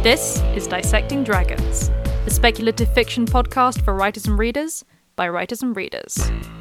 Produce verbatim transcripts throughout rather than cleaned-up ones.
This is Dissecting Dragons, the speculative fiction podcast for writers and readers, by writers and readers.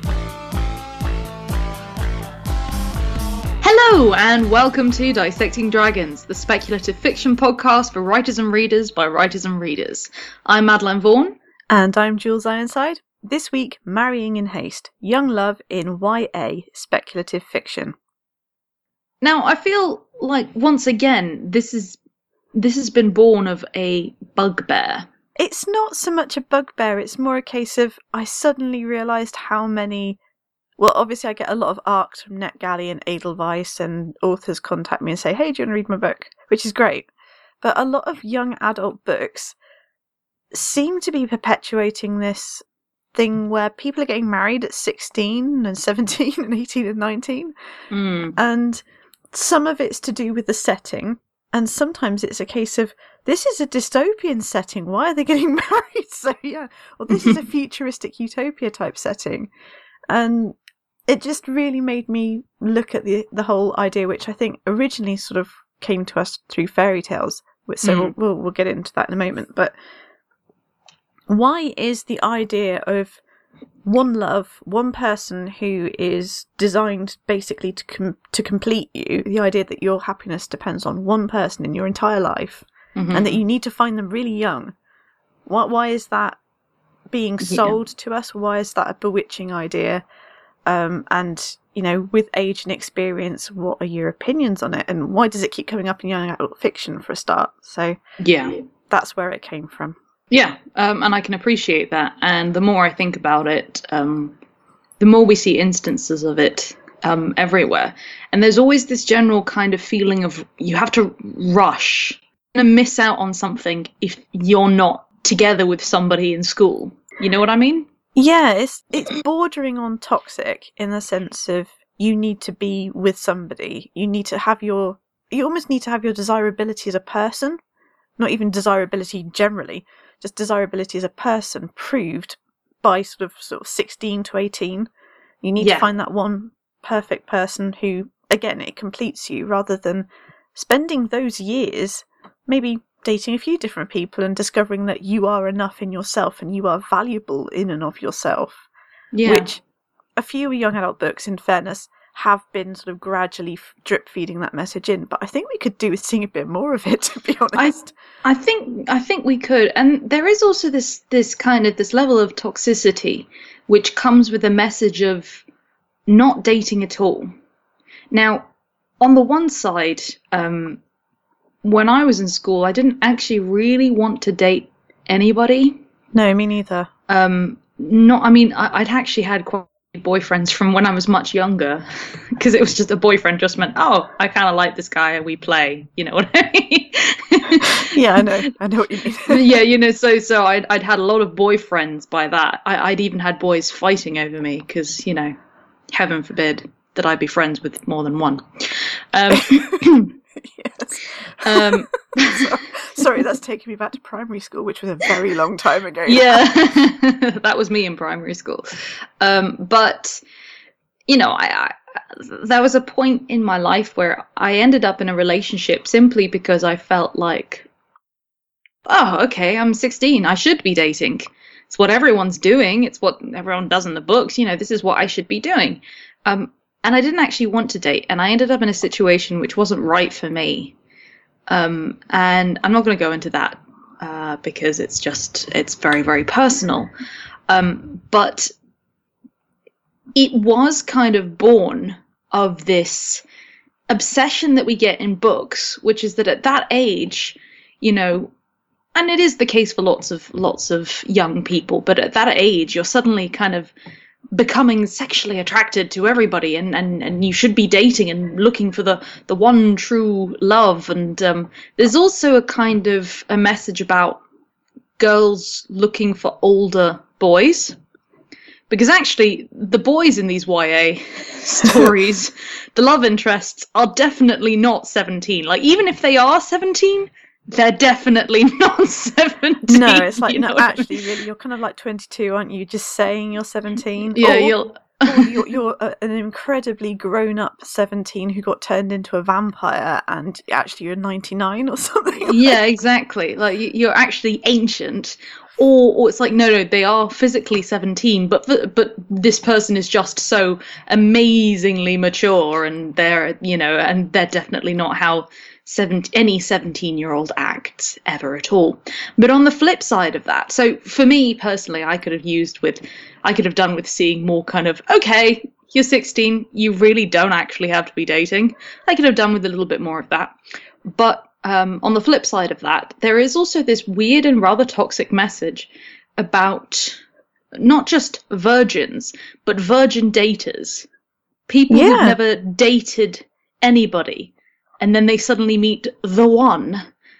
Hello, and welcome to Dissecting Dragons, the speculative fiction podcast for writers and readers, by writers and readers. I'm Madeline Vaughan. And I'm Jules Ironside. This week, Marrying in Haste, Young Love in Y A Speculative Fiction. Now, I feel like, once again, this is this has been born of a bugbear. It's not so much a bugbear, it's more a case of I suddenly realised how many... Well, obviously I get a lot of arcs from NetGalley and Edelweiss, and authors contact me and say, hey, do you want to read my book? Which is great. But a lot of young adult books seem to be perpetuating this thing where people are getting married at sixteen and seventeen and eighteen and nineteen. Mm. And some of it's to do with the setting. And sometimes it's a case of, this is a dystopian setting, why are they getting married? So yeah, or this is a futuristic utopia type setting. And it just really made me look at the the whole idea, which I think originally sort of came to us through fairy tales. So mm. we'll, we'll we'll get into that in a moment. But why is the idea of one love, one person who is designed basically to com- to complete you, the idea that your happiness depends on one person in your entire life, mm-hmm. and that you need to find them really young? Why, why is that being sold yeah. to us? Why is that a bewitching idea? Um, and, you know, with age and experience, what are your opinions on it? And why does it keep coming up in young adult fiction for a start? So yeah, that's where it came from. Yeah, um, and I can appreciate that. And the more I think about it, um, the more we see instances of it um, everywhere. And there's always this general kind of feeling of you have to rush and miss out on something if you're not together with somebody in school. You know what I mean? Yeah, it's it's bordering on toxic in the sense of you need to be with somebody. You need to have your... You almost need to have your desirability as a person. Not even desirability generally. Just desirability as a person proved by sort of sort of sixteen to eighteen. You need yeah. to find that one perfect person who, again, it completes you, rather than spending those years maybe dating a few different people and discovering that you are enough in yourself and you are valuable in and of yourself. Yeah. Which a few young adult books, in fairness, have been sort of gradually drip feeding that message in, but I think we could do with seeing a bit more of it, to be honest. I, I think I think we could, and there is also this this kind of this level of toxicity, which comes with a message of not dating at all. Now, on the one side, um, when I was in school, I didn't actually really want to date anybody. No, me neither. Um, not, I mean, I, I'd actually had quite boyfriends from when I was much younger, because it was just a boyfriend just meant, oh, I kind of like this guy and we play, you know what I mean? Yeah, I know, I know what you mean. Yeah, you know, so so I'd I'd had a lot of boyfriends by that. I, I'd even had boys fighting over me because, you know, heaven forbid that I be friends with more than one. Um, yes. Um, so, sorry, that's taking me back to primary school, which was a very long time ago. Yeah, that was me in primary school. Um, but, you know, I, I there was a point in my life where I ended up in a relationship simply because I felt like, oh, okay, I'm sixteen. I should be dating. It's what everyone's doing. It's what everyone does in the books. You know, this is what I should be doing. Um, and I didn't actually want to date. And I ended up in a situation which wasn't right for me. Um, and I'm not going to go into that uh, because it's just, it's very, very personal. Um, but it was kind of born of this obsession that we get in books, which is that at that age, you know, and it is the case for lots of lots of young people, but at that age, you're suddenly kind of becoming sexually attracted to everybody, and, and, and you should be dating and looking for the, the one true love. And um, there's also a kind of a message about girls looking for older boys. Because actually, the boys in these Y A stories, the love interests, are definitely not seventeen. Like, even if they are seventeen, they're definitely not seventeen. No, it's like, you no, know actually, I mean? Really, you're kind of like twenty-two, aren't you? Just saying you're seventeen. Yeah, or, you'll... or you're, you're a, an incredibly grown-up seventeen who got turned into a vampire, and actually you're ninety-nine or something. Like. Yeah, exactly. Like you're actually ancient, or or it's like no, no, they are physically seventeen, but but this person is just so amazingly mature, and they're you know, and they're definitely not how seven, any seventeen-year-old acts ever at all. But on the flip side of that, so for me personally, I could have used with, I could have done with seeing more kind of, okay, you're sixteen, you really don't actually have to be dating. I could have done with a little bit more of that. But um, on the flip side of that, there is also this weird and rather toxic message about not just virgins, but virgin daters. People Yeah. who've never dated anybody. And then they suddenly meet the one,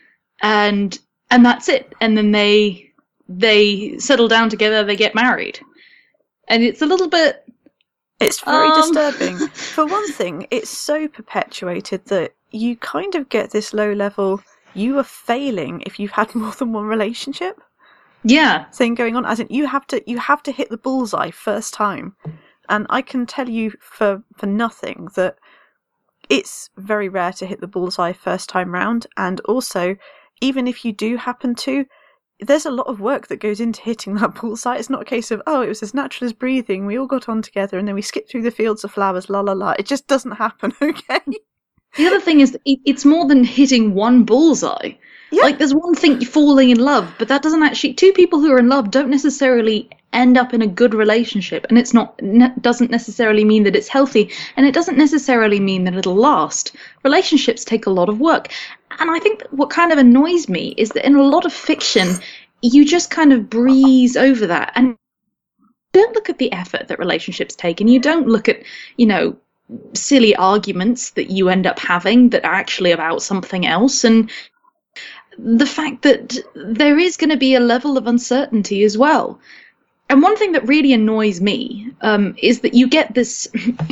and and that's it. And then they they settle down together. They get married, and it's a little bit. It's very Um. disturbing. For one thing, it's so perpetuated that you kind of get this low level, you are failing if you've had more than one relationship Yeah, thing going on. As in, you have to you have to hit the bullseye first time. And I can tell you for for nothing that it's very rare to hit the bullseye first time round. And also, even if you do happen to, there's a lot of work that goes into hitting that bullseye. It's not a case of, oh, it was as natural as breathing, we all got on together and then we skipped through the fields of flowers, la la la. It just doesn't happen, okay? the other thing is that it, it's more than hitting one bullseye. Yeah. Like there's one thing falling in love, but that doesn't actually. Two people who are in love don't necessarily end up in a good relationship, and it's not ne- doesn't necessarily mean that it's healthy, and it doesn't necessarily mean that it'll last. Relationships take a lot of work, and I think that what kind of annoys me is that in a lot of fiction, you just kind of breeze over that and don't look at the effort that relationships take, and you don't look at you know silly arguments that you end up having that are actually about something else, and the fact that there is going to be a level of uncertainty as well. And one thing that really annoys me um, is that you get this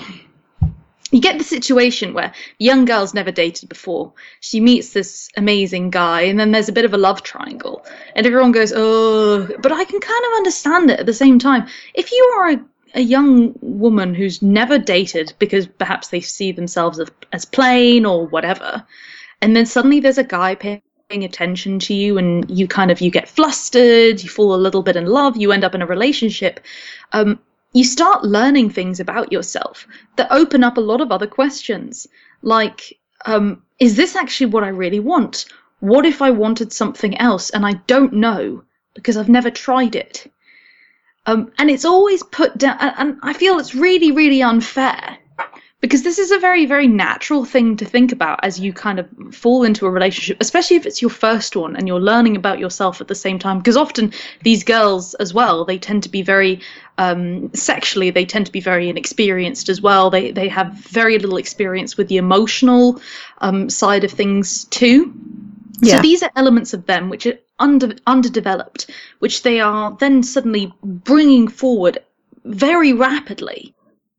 you get the situation where a young girl's never dated before. She meets this amazing guy, and then there's a bit of a love triangle, and everyone goes, oh, but I can kind of understand it at the same time. If you are a, a young woman who's never dated because perhaps they see themselves as, as plain or whatever, and then suddenly there's a guy paying attention to you, and you kind of you get flustered, you fall a little bit in love, you end up in a relationship, um, you start learning things about yourself that open up a lot of other questions, like um, is this actually what I really want? What if I wanted something else and I don't know because I've never tried it? Um, and it's always put down, and I feel it's really, really unfair. Because this is a very, very natural thing to think about as you kind of fall into a relationship, especially if it's your first one and you're learning about yourself at the same time. Because often these girls as well, they tend to be very um, sexually, they tend to be very inexperienced as well. They they have very little experience with the emotional um, side of things too. Yeah. So these are elements of them which are under underdeveloped, which they are then suddenly bringing forward very rapidly.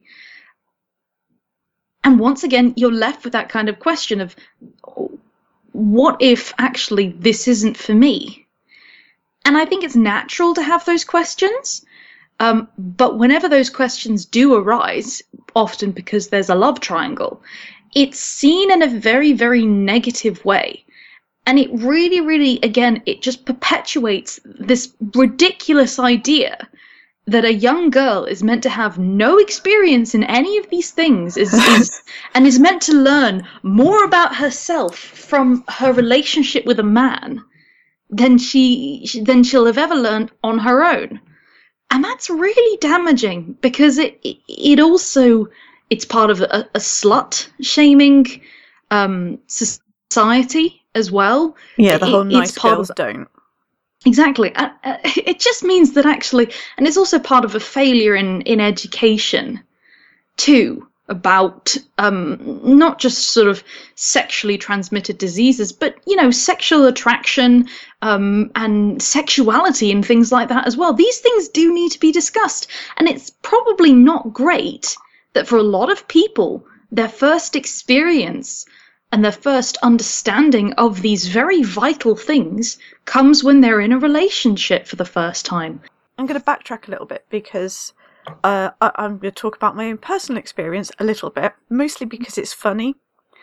And once again, you're left with that kind of question of, what if actually this isn't for me? And I think it's natural to have those questions. Um, but whenever those questions do arise, often because there's a love triangle, it's seen in a very, very negative way. And it really, really, again, it just perpetuates this ridiculous idea that a young girl is meant to have no experience in any of these things is, is and is meant to learn more about herself from her relationship with a man than she than she'll have ever learned on her own. And that's really damaging, because it it, it also it's part of a, a slut shaming um, society as well. Yeah, the whole it, nice it's part girls of, don't. Exactly. Uh, uh, it just means that actually, and it's also part of a failure in, in education too, about um, not just sort of sexually transmitted diseases, but, you know, sexual attraction um, and sexuality and things like that as well. These things do need to be discussed. And it's probably not great that for a lot of people, their first experience and their first understanding of these very vital things comes when they're in a relationship for the first time. I'm going to backtrack a little bit, because uh, I- I'm going to talk about my own personal experience a little bit, mostly because it's funny,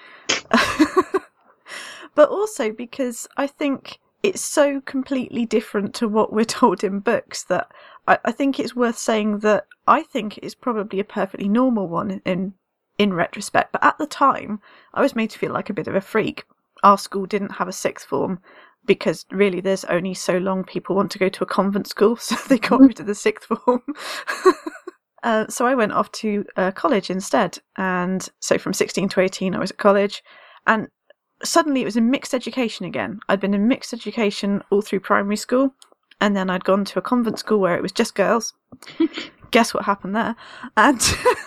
but also because I think it's so completely different to what we're told in books that I, I think it's worth saying that I think it's probably a perfectly normal one in in retrospect. But at the time, I was made to feel like a bit of a freak. Our school didn't have a sixth form because really there's only so long people want to go to a convent school, so they got rid of the sixth form. uh, so I went off to uh, college instead. And so from sixteen to eighteen, I was at college. And suddenly it was in mixed education again. I'd been in mixed education all through primary school, and then I'd gone to a convent school where it was just girls. Guess what happened there? And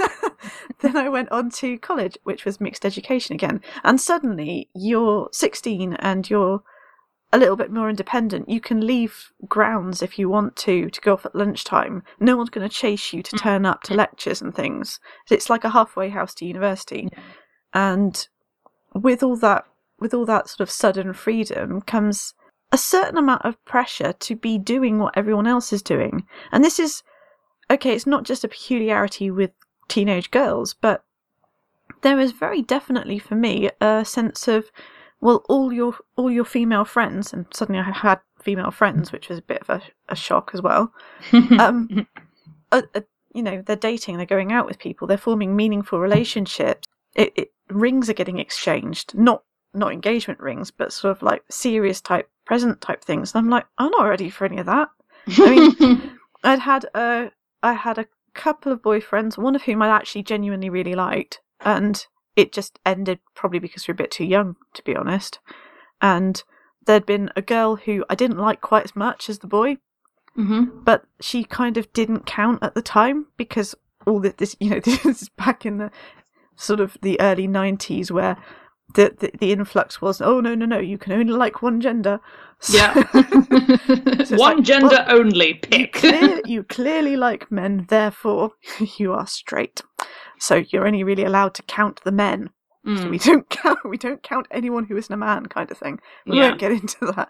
then I went on to college, which was mixed education again. And suddenly you're sixteen and you're a little bit more independent. You can leave grounds if you want to, to go off at lunchtime. No one's going to chase you to turn up to lectures and things. It's like a halfway house to university. And with all that with all that sort of sudden freedom comes a certain amount of pressure to be doing what everyone else is doing. And this is, okay, it's not just a peculiarity with teenage girls, but there is very definitely for me a sense of, well, all your all your female friends, and suddenly I had female friends, which was a bit of a, a shock as well. um, uh, uh, you know, they're dating, they're going out with people, they're forming meaningful relationships. It, it rings are getting exchanged, not not engagement rings, but sort of like serious type, present type things. And I'm like, I'm not ready for any of that. I mean, I'd had a I had a couple of boyfriends, one of whom I actually genuinely really liked, and it just ended probably because we were a bit too young, to be honest. And there'd been a girl who I didn't like quite as much as the boy, Mm-hmm. but she kind of didn't count at the time because all that this, you know, this is back in the sort of the early nineties where the, the the influx was, oh no no no, you can only like one gender. So, Yeah. so it's One like, gender well, only. you, Pick. clear, you clearly like men, therefore you are straight. So you're only really allowed to count the men. So Mm. we don't count. We don't count anyone who isn't a man, kind of thing. We Yeah. won't get into that.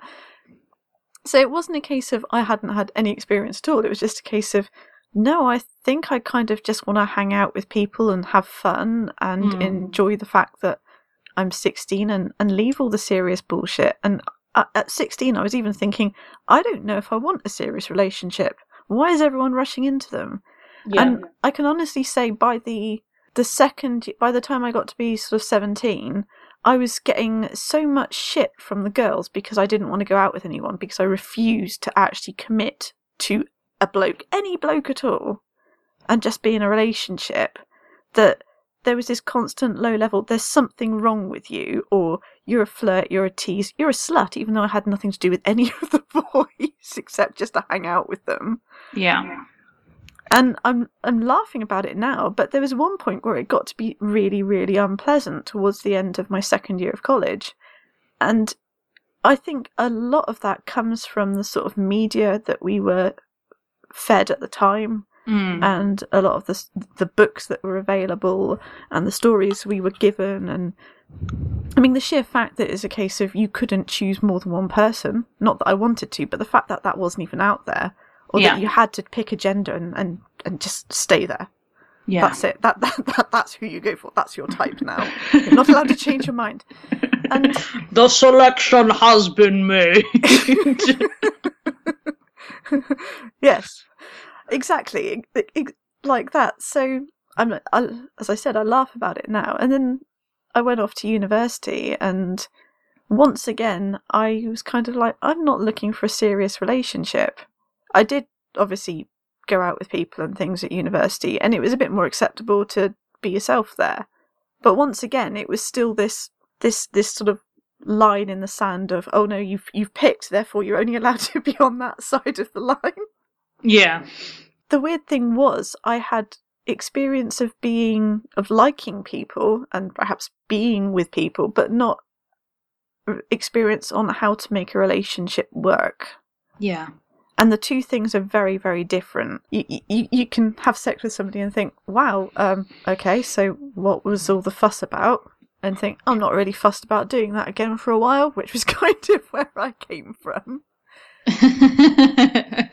So it wasn't a case of I hadn't had any experience at all. It was just a case of, no, I think I kind of just want to hang out with people and have fun and Mm. enjoy the fact that I'm sixteen and, and leave all the serious bullshit. And at, at sixteen, I was even thinking, I don't know if I want a serious relationship. Why is everyone rushing into them? Yeah. And I can honestly say by the the second, by the time I got to be sort of seventeen, I was getting so much shit from the girls because I didn't want to go out with anyone, because I refused to actually commit to a bloke, any bloke at all, and just be in a relationship, that there was this constant low level, there's something wrong with you, or you're a flirt, you're a tease, you're a slut, even though I had nothing to do with any of the boys except just to hang out with them. Yeah. And I'm I'm laughing about it now, but there was one point where it got to be really, really unpleasant towards the end of my second year of college. And I think a lot of that comes from the sort of media that we were fed at the time, Mm. and a lot of the the books that were available and the stories we were given. And I mean, the sheer fact that it's a case of you couldn't choose more than one person, not that I wanted to, but the fact that that wasn't even out there, or Yeah. that you had to pick a gender and, and, and just stay there. Yeah. That's it. That, that that that's who you go for. That's your type now. You're not allowed to change your mind. And The selection has been made. yes, exactly, It- it- like that. So I'm, I, as I said, I laugh about it now. And then I went off to university, and once again, I was kind of like, I'm not looking for a serious relationship. I did obviously go out with people and things at university, and it was a bit more acceptable to be yourself there. But once again, it was still this this this sort of line in the sand of, oh no, you've you've picked, therefore you're only allowed to be on that side of the line. Yeah. The weird thing was, I had experience of being of liking people and perhaps being with people, but not experience on how to make a relationship work. Yeah. And the two things are very, very different. You, you, you can have sex with somebody and think, wow, um, okay, so what was all the fuss about? And think, I'm not really fussed about doing that again for a while, which was kind of where I came from.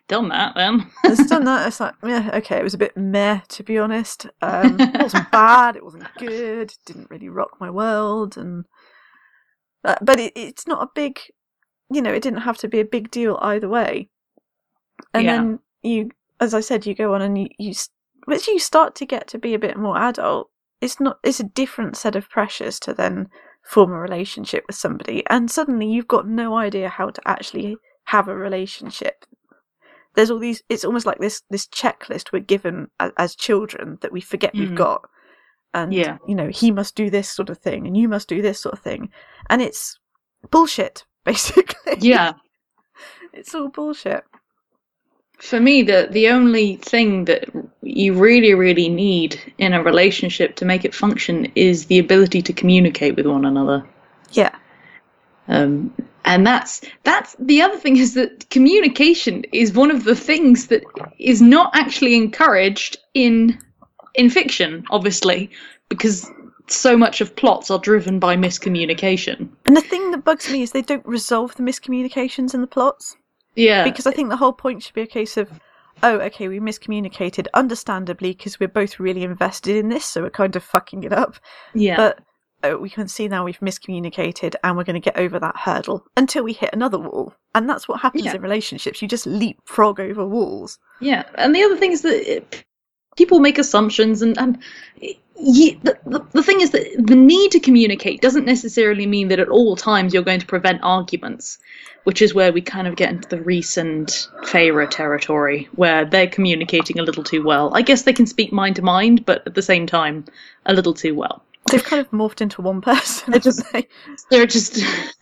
done that then. It's done that. It's like, yeah, okay, it was a bit meh, to be honest. Um, it wasn't bad, it wasn't good, didn't really rock my world, and uh, but it, it's not a big, you know, it didn't have to be a big deal either way. And Yeah. then you, as I said, you go on and you, you, as you start to get to be a bit more adult, it's not, it's a different set of pressures to then form a relationship with somebody, and suddenly you've got no idea how to actually have a relationship. There's all these, it's almost like this this checklist we're given as, as children that we forget Mhm. we've got, and Yeah. you know, he must do this sort of thing and you must do this sort of thing, and it's bullshit basically. Yeah. It's all bullshit. For me, the the only thing that you really, really need in a relationship to make it function is the ability to communicate with one another. Yeah. Um, and that's that's the other thing, is that communication is one of the things that is not actually encouraged in in fiction, obviously, because so much of plots are driven by miscommunication. And the thing that bugs me is they don't resolve the miscommunications in the plots. Yeah. Because I think the whole point should be a case of, oh, okay, we miscommunicated, understandably, because we're both really invested in this, so we're kind of fucking it up. Yeah. But oh, we can see now we've miscommunicated and we're going to get over that hurdle until we hit another wall. And that's what happens Yeah. in relationships. You just leapfrog over walls. Yeah, and the other thing is that it, people make assumptions, and, and you, the, the, the thing is that the need to communicate doesn't necessarily mean that at all times you're going to prevent arguments, which is where we kind of get into the recent Feyre territory, where they're communicating a little too well. I guess they can speak mind to mind, but at the same time, a little too well. They've kind of morphed into one person, They're haven't just- they? They're just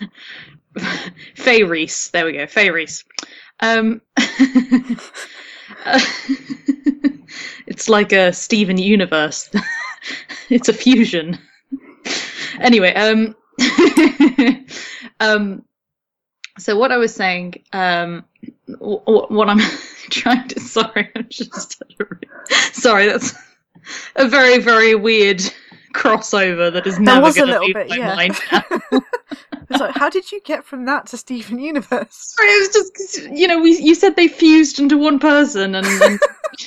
Faye Reese. There we go, Faye Reese. Um, uh, it's like a Steven Universe. It's a fusion. Anyway, um, um, so what I was saying, um, w- w- what I'm trying to, sorry, I'm just, sorry, that's a very, very weird crossover that is That never was a going to little leave bit, my yeah. mind now. It's like, how did you get from that to Steven Universe? Sorry, it was just 'cause, you know, we you said they fused into one person, and, and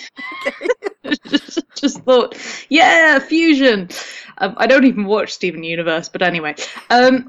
just, just thought, yeah, fusion. Um, I don't even watch Steven Universe, but anyway, um,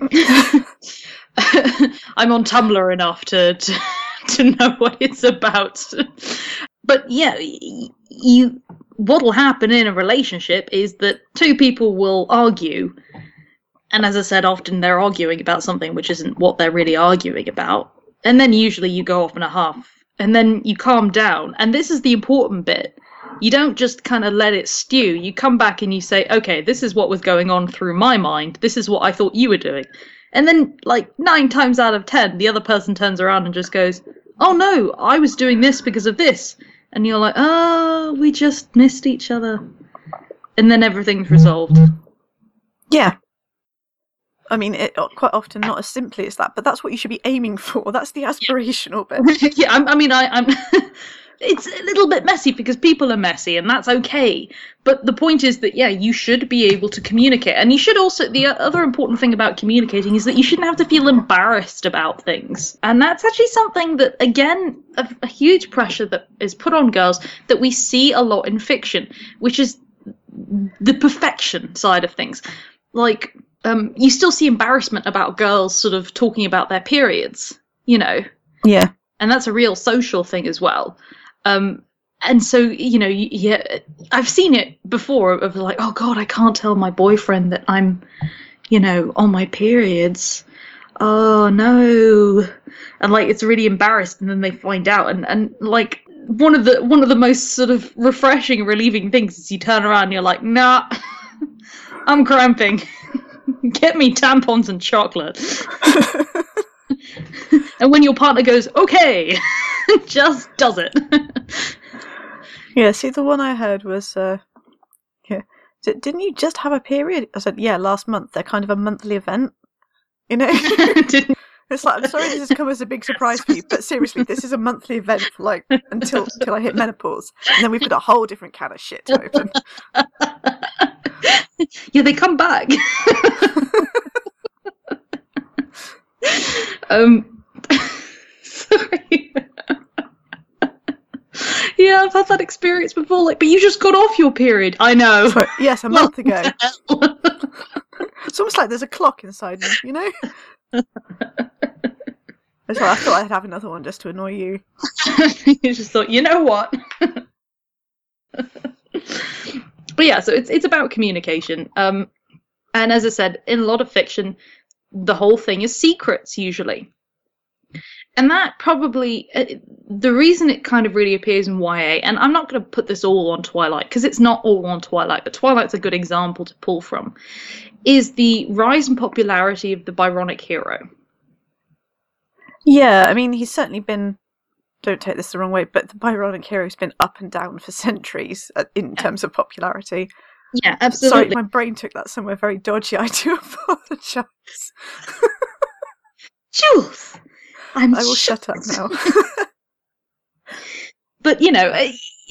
I'm on Tumblr enough to, to to know what it's about. But yeah, y- you what'll happen in a relationship is that two people will argue. And as I said, often they're arguing about something which isn't what they're really arguing about. And then usually you go off in a huff. And then you calm down. And this is the important bit. You don't just kind of let it stew. You come back and you say, okay, this is what was going on through my mind. This is what I thought you were doing. And then, like, nine times out of ten, the other person turns around and just goes, oh no, I was doing this because of this. And you're like, oh, we just missed each other. And then everything's resolved. Yeah. I mean, it, quite often not as simply as that, but that's what you should be aiming for. That's the aspirational bit. Yeah, I, I mean, I, I'm. It's a little bit messy because people are messy, and that's okay. But the point is that, yeah, you should be able to communicate. And you should also, the other important thing about communicating is that you shouldn't have to feel embarrassed about things. And that's actually something that, again, a, a huge pressure that is put on girls that we see a lot in fiction, which is the perfection side of things. Like, um, you still see embarrassment about girls sort of talking about their periods, you know? Yeah. And that's a real social thing as well. Um, and so, you know, y- yeah, I've seen it before of like, oh God, I can't tell my boyfriend that I'm, you know, on my periods. Oh no. And like, it's really embarrassed, and then they find out. And, and like, one of the, one of the most sort of refreshing, relieving things is you turn around and you're like, nah, I'm cramping. Get me tampons and chocolate. And when your partner goes, okay, just does it. Yeah, see, the one I heard was, uh, yeah, D- didn't you just have a period? I said, yeah, last month. They're kind of a monthly event, you know? Didn't- It's like, I'm sorry this has come as a big surprise for you, but seriously, this is a monthly event for like until until I hit menopause, and then we've got a whole different can of shit to open. Yeah, they come back. um, sorry. Yeah, I've had that experience before. Like, but you just got off your period. I know. So, yes, a month ago. It's almost like there's a clock inside me, you know? So I thought I'd have another one just to annoy you. You just thought, you know what? But yeah, so it's it's about communication. Um, and as I said, in a lot of fiction, the whole thing is secrets usually. And that probably, uh, the reason it kind of really appears in Y A, and I'm not going to put this all on Twilight, because it's not all on Twilight, but Twilight's a good example to pull from, is the rise in popularity of the Byronic hero. Yeah, I mean, he's certainly been, don't take this the wrong way, but the Byronic hero's been up and down for centuries uh, in terms of popularity. Yeah, absolutely. Sorry, my brain took that somewhere very dodgy. I do apologise. Jules! I'm I will sh- shut up now. But, you know,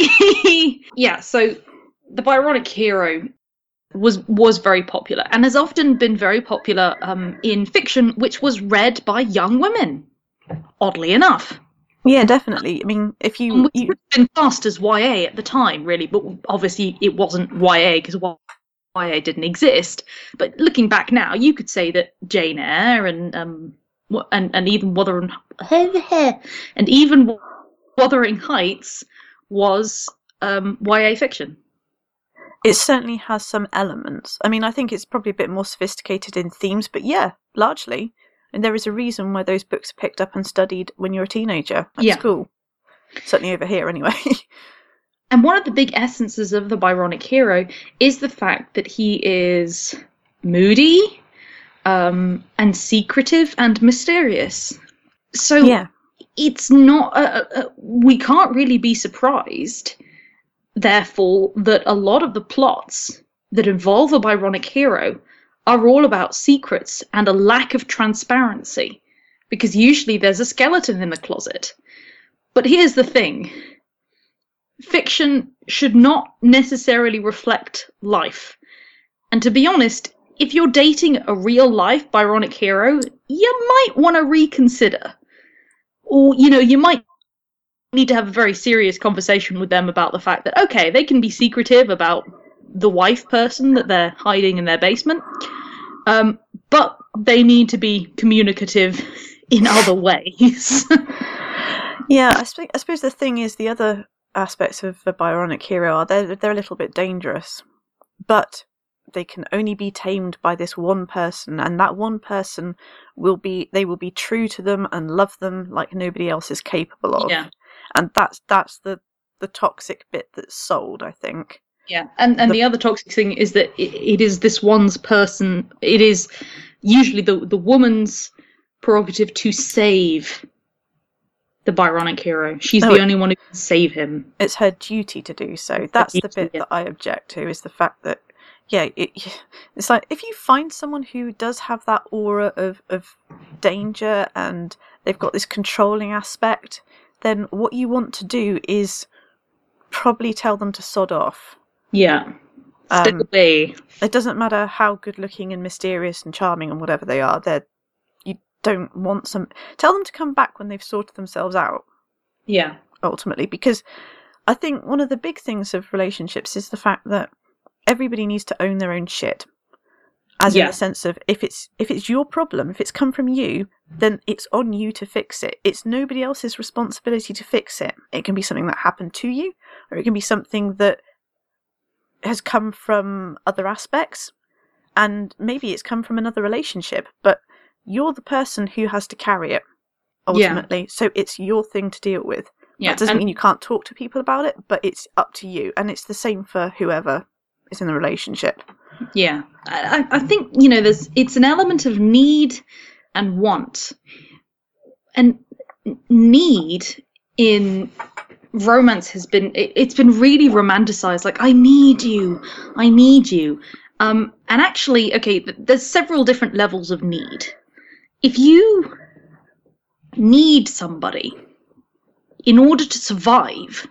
yeah, so the Byronic hero was was very popular and has often been very popular um, in fiction, which was read by young women, oddly enough. Yeah, definitely. I mean, if you... Which you... would have been classed as Y A at the time, really, but obviously it wasn't Y A because Y A didn't exist. But looking back now, you could say that Jane Eyre and um and and even Wuthering and even Wuthering Heights was um, Y A fiction. It certainly has some elements. I mean, I think it's probably a bit more sophisticated in themes, but yeah, largely. And there is a reason why those books are picked up and studied when you're a teenager at Yeah. school. Certainly over here, anyway. And one of the big essences of the Byronic hero is the fact that he is moody, um, and secretive and mysterious. So Yeah. it's not, uh, uh, we can't really be surprised, therefore, that a lot of the plots that involve a Byronic hero are all about secrets and a lack of transparency, because usually there's a skeleton in the closet. But here's the thing. Fiction should not necessarily reflect life. And to be honest, if you're dating a real-life Byronic hero, you might want to reconsider. Or, you know, you might need to have a very serious conversation with them about the fact that, okay, they can be secretive about the wife person that they're hiding in their basement, um, but they need to be communicative in other ways. Yeah, I, sp- I suppose the thing is the other aspects of the Byronic hero are they're, they're a little bit dangerous, but they can only be tamed by this one person, and that one person will be, they will be true to them and love them like nobody else is capable of. Yeah. And that's that's the, the toxic bit that's sold, I think. Yeah, and and the, The- the other toxic thing is that it, it is this one's person, it is usually the, the woman's prerogative to save the Byronic hero. She's Oh, the it- only one who can save him. It's her duty to do so. That's the duty, bit yeah. that I object to, is the fact that, yeah, it, it's like if you find someone who does have that aura of, of danger and they've got this controlling aspect, then what you want to do is probably tell them to sod off. Yeah. Stay Um, away. It doesn't matter how good looking and mysterious and charming and whatever they are, they're, you don't want some... Tell them to come back when they've sorted themselves out. Yeah. Ultimately, because I think one of the big things of relationships is the fact that everybody needs to own their own shit, as Yeah. in the sense of if it's if it's your problem, if it's come from you, then it's on you to fix it. It's nobody else's responsibility to fix it. It can be something that happened to you, or it can be something that has come from other aspects, and maybe it's come from another relationship, but you're the person who has to carry it ultimately. So it's your thing to deal with. Yeah. That doesn't and- mean you can't talk to people about it, but it's up to you. And it's the same for whoever is in the relationship. Yeah, I, I think, you know, there's it's an element of need and want. And need in romance has been, it, it's been really romanticized. Like, I need you, I need you. Um, and actually, okay, th- there's several different levels of need. If you need somebody in order to survive,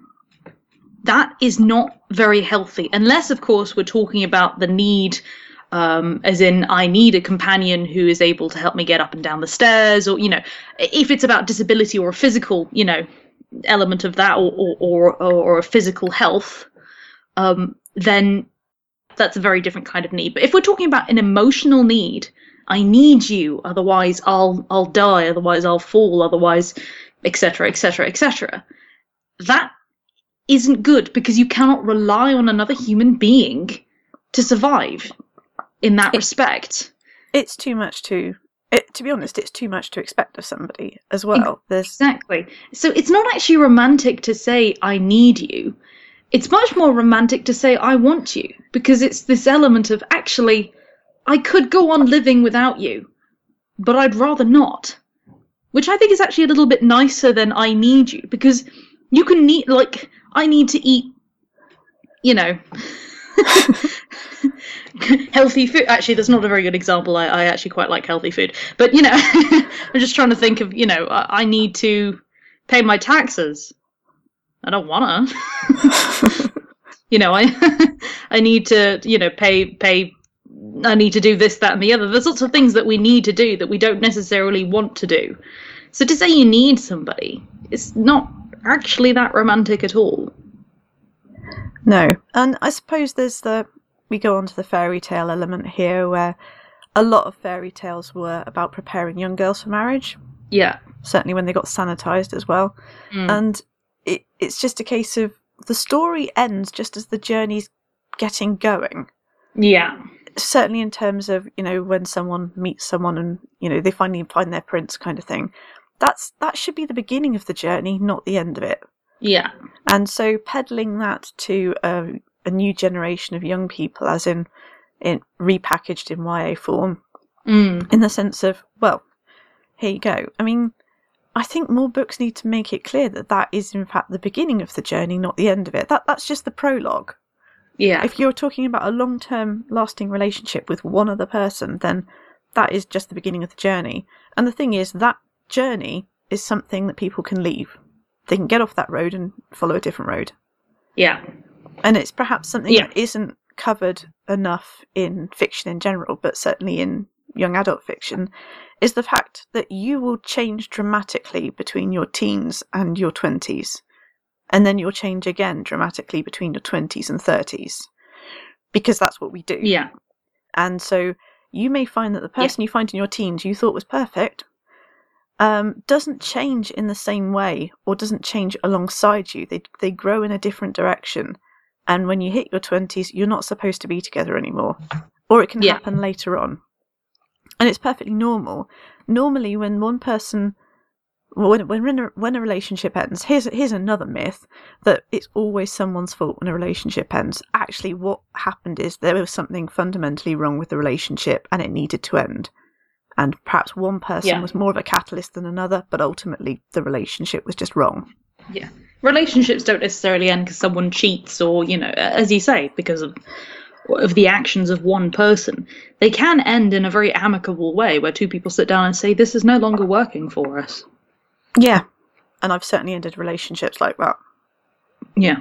that is not very healthy, unless, of course, we're talking about the need, um, as in I need a companion who is able to help me get up and down the stairs, or, you know, if it's about disability or a physical, you know, element of that, or or or, or a physical health, um, then that's a very different kind of need. But if we're talking about an emotional need, I need you, otherwise I'll I'll die, otherwise I'll fall, otherwise, et cetera, et cetera, et cetera. That isn't good, because you cannot rely on another human being to survive in that it, respect. It's too much to, it, to be honest, it's too much to expect of somebody as well. There's... Exactly. So it's not actually romantic to say, I need you. It's much more romantic to say, I want you, because it's this element of, actually, I could go on living without you, but I'd rather not. Which I think is actually a little bit nicer than I need you, because you can need, like, I need to eat, you know, healthy food. Actually, that's not a very good example. I, I actually quite like healthy food. But, you know, I'm just trying to think of, you know, I, I need to pay my taxes. I don't want to. You know, I I need to, you know, pay, pay, I need to do this, that, and the other. There's lots of things that we need to do that we don't necessarily want to do. So to say you need somebody, it's not actually that romantic at all. No. And I suppose there's the, we go on to the fairy tale element here, where a lot of fairy tales were about preparing young girls for marriage. Yeah. Certainly when they got sanitized as well. Mm. And it, it's just a case of the story ends just as the journey's getting going. Yeah. Certainly in terms of, you know, when someone meets someone and, you know, they finally find their prince kind of thing. That's that should be the beginning of the journey, not the end of it. Yeah. And so peddling that to a, a new generation of young people, as in, in repackaged in Y A form, mm. in the sense of, well, here you go. I mean, I think more books need to make it clear that that is in fact the beginning of the journey, not the end of it. That That's just the prologue. Yeah. If you're talking about a long-term lasting relationship with one other person, then that is just the beginning of the journey. And the thing is, that journey is something that people can leave. They can get off that road and follow a different road. Yeah. And it's perhaps something yeah. that isn't covered enough in fiction in general, but certainly in young adult fiction, is the fact that you will change dramatically between your teens and your twenties. And then you'll change again dramatically between your twenties and thirties. Because that's what we do. Yeah. And so you may find that the person yeah. you find in your teens you thought was perfect um, doesn't change in the same way, or doesn't change alongside you. They they grow in a different direction. And when you hit your twenties, you're not supposed to be together anymore. Or it can yeah. happen later on. And it's perfectly normal. Normally when one person... When when a, when a relationship ends, here's here's another myth, that it's always someone's fault when a relationship ends. Actually, what happened is there was something fundamentally wrong with the relationship and it needed to end. And perhaps one person yeah. was more of a catalyst than another, but ultimately the relationship was just wrong. Yeah. Relationships don't necessarily end because someone cheats or, you know, as you say, because of of the actions of one person. They can end in a very amicable way where two people sit down and say, this is no longer working for us. Yeah, and I've certainly ended relationships like that. Yeah.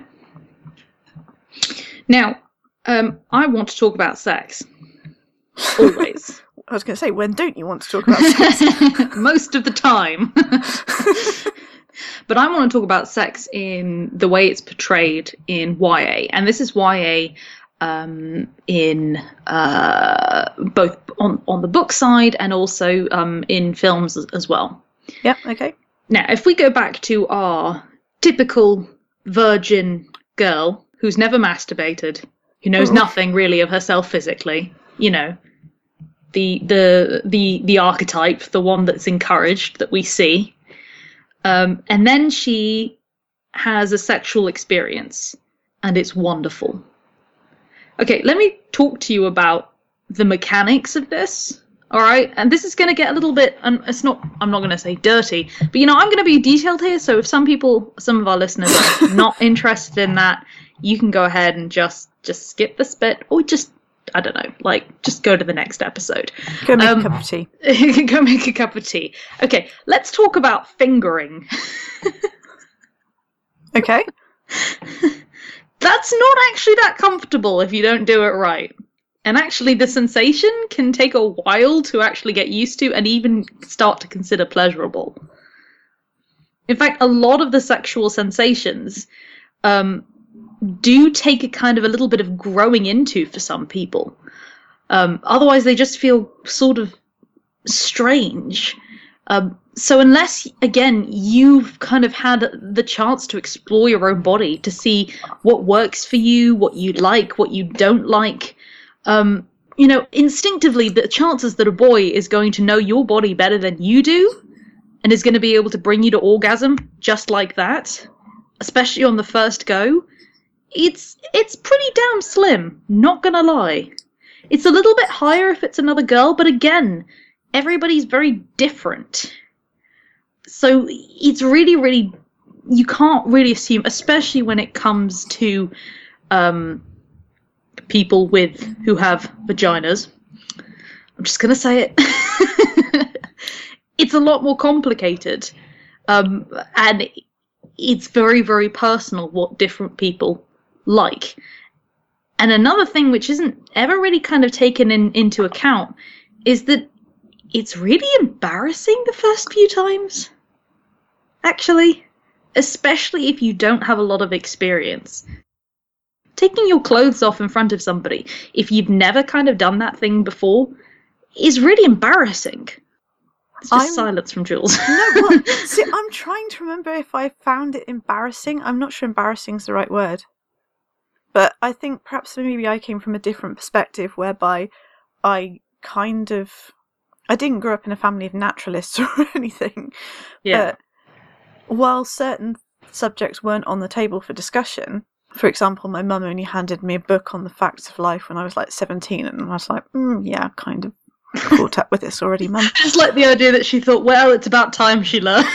Now, um, I want to talk about sex. Always. I was going to say, when don't you want to talk about sex? Most of the time. But I want to talk about sex in the way it's portrayed in Y A. And this is Y A um, in uh, both on, on the book side and also um, in films as, as well. Yep, okay. Now, if we go back to our typical virgin girl who's never masturbated, who knows nothing really of herself physically, you know, the the the the archetype, the one that's encouraged that we see, um, and then she has a sexual experience, and it's wonderful. Okay, let me talk to you about the mechanics of this. All right, and this is going to get a little bit, and it's not, I'm not going to say dirty, but, you know, I'm going to be detailed here, so if some people, some of our listeners are not interested in that, you can go ahead and just, just skip this bit, or just, I don't know, like, just go to the next episode. Go make um, a cup of tea. Go make a cup of tea. Okay, let's talk about fingering. Okay. That's not actually that comfortable if you don't do it right. And actually, the sensation can take a while to actually get used to and even start to consider pleasurable. In fact, a lot of the sexual sensations um, do take a kind of a little bit of growing into for some people. Um, otherwise, they just feel sort of strange. Um, so unless, again, you've kind of had the chance to explore your own body, to see what works for you, what you like, what you don't like, um, you know, instinctively, the chances that a boy is going to know your body better than you do and is going to be able to bring you to orgasm just like that, especially on the first go, it's it's pretty damn slim, not gonna lie. It's a little bit higher if it's another girl, but again, everybody's very different. So it's really, really, you can't really assume, especially when it comes to um, people with who have vaginas. I'm just going to say it. It's a lot more complicated. Um, and it's very, very personal what different people like. And another thing which isn't ever really kind of taken in, into account is that it's really embarrassing the first few times, actually, especially if you don't have a lot of experience. Taking your clothes off in front of somebody, if you've never kind of done that thing before, is really embarrassing. It's just I'm... silence from Jules. No, well, see, I'm trying to remember if I found it embarrassing. I'm not sure embarrassing is the right word. But I think perhaps maybe I came from a different perspective whereby I kind of... I didn't grow up in a family of naturalists or anything. Yeah. But while certain subjects weren't on the table for discussion, for example, my mum only handed me a book on the facts of life when I was like seventeen, and I was like, mm, yeah, kind of caught up with this already, Mum. I just like the idea that she thought, well, it's about time she learned.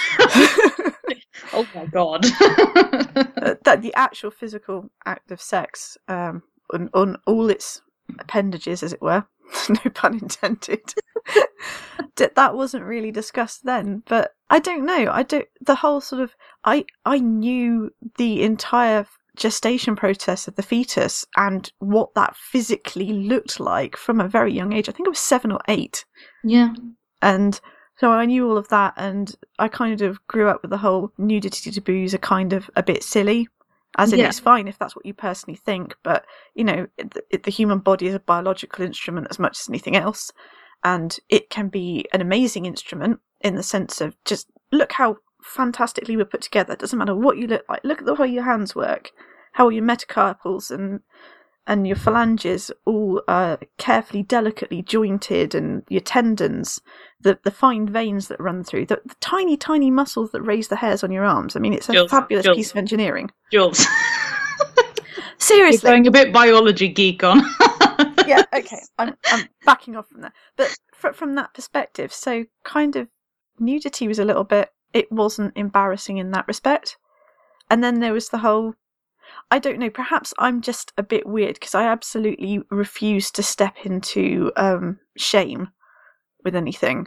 Oh my god. uh, that the actual physical act of sex, um, on, on all its appendages, as it were, no pun intended, that wasn't really discussed then. But I don't know. I don't. The whole sort of I I knew the entire gestation process of the fetus and what that physically looked like from a very young age. I think I was seven or eight. Yeah. And so I knew all of that, and I kind of grew up with the whole nudity taboos are kind of a bit silly. As in, yeah. It's fine if that's what you personally think, but, you know, it, it, the human body is a biological instrument as much as anything else, and it can be an amazing instrument in the sense of just look how fantastically we're put together. It doesn't matter what you look like. Look at the way your hands work, how your metacarpals and and your phalanges all uh, carefully, delicately jointed, and your tendons, the the fine veins that run through, the, the tiny, tiny muscles that raise the hairs on your arms. I mean, it's a Jules, fabulous Jules. piece of engineering. Jules. Seriously. You're going a bit biology geek on. Yeah, okay. I'm, I'm backing off from that. But fr- from that perspective, so kind of nudity was a little bit, it wasn't embarrassing in that respect. And then there was the whole, I don't know, perhaps I'm just a bit weird because I absolutely refuse to step into um, shame with anything.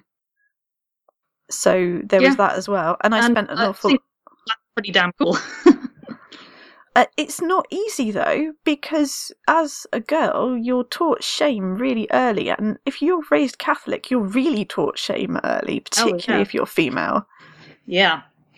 So there Yeah. was that as well. And I And spent an I awful... think that's pretty damn cool. Uh, it's not easy though, because as a girl, you're taught shame really early, and if you're raised Catholic, you're really taught shame early, particularly yeah. if you're female. Yeah.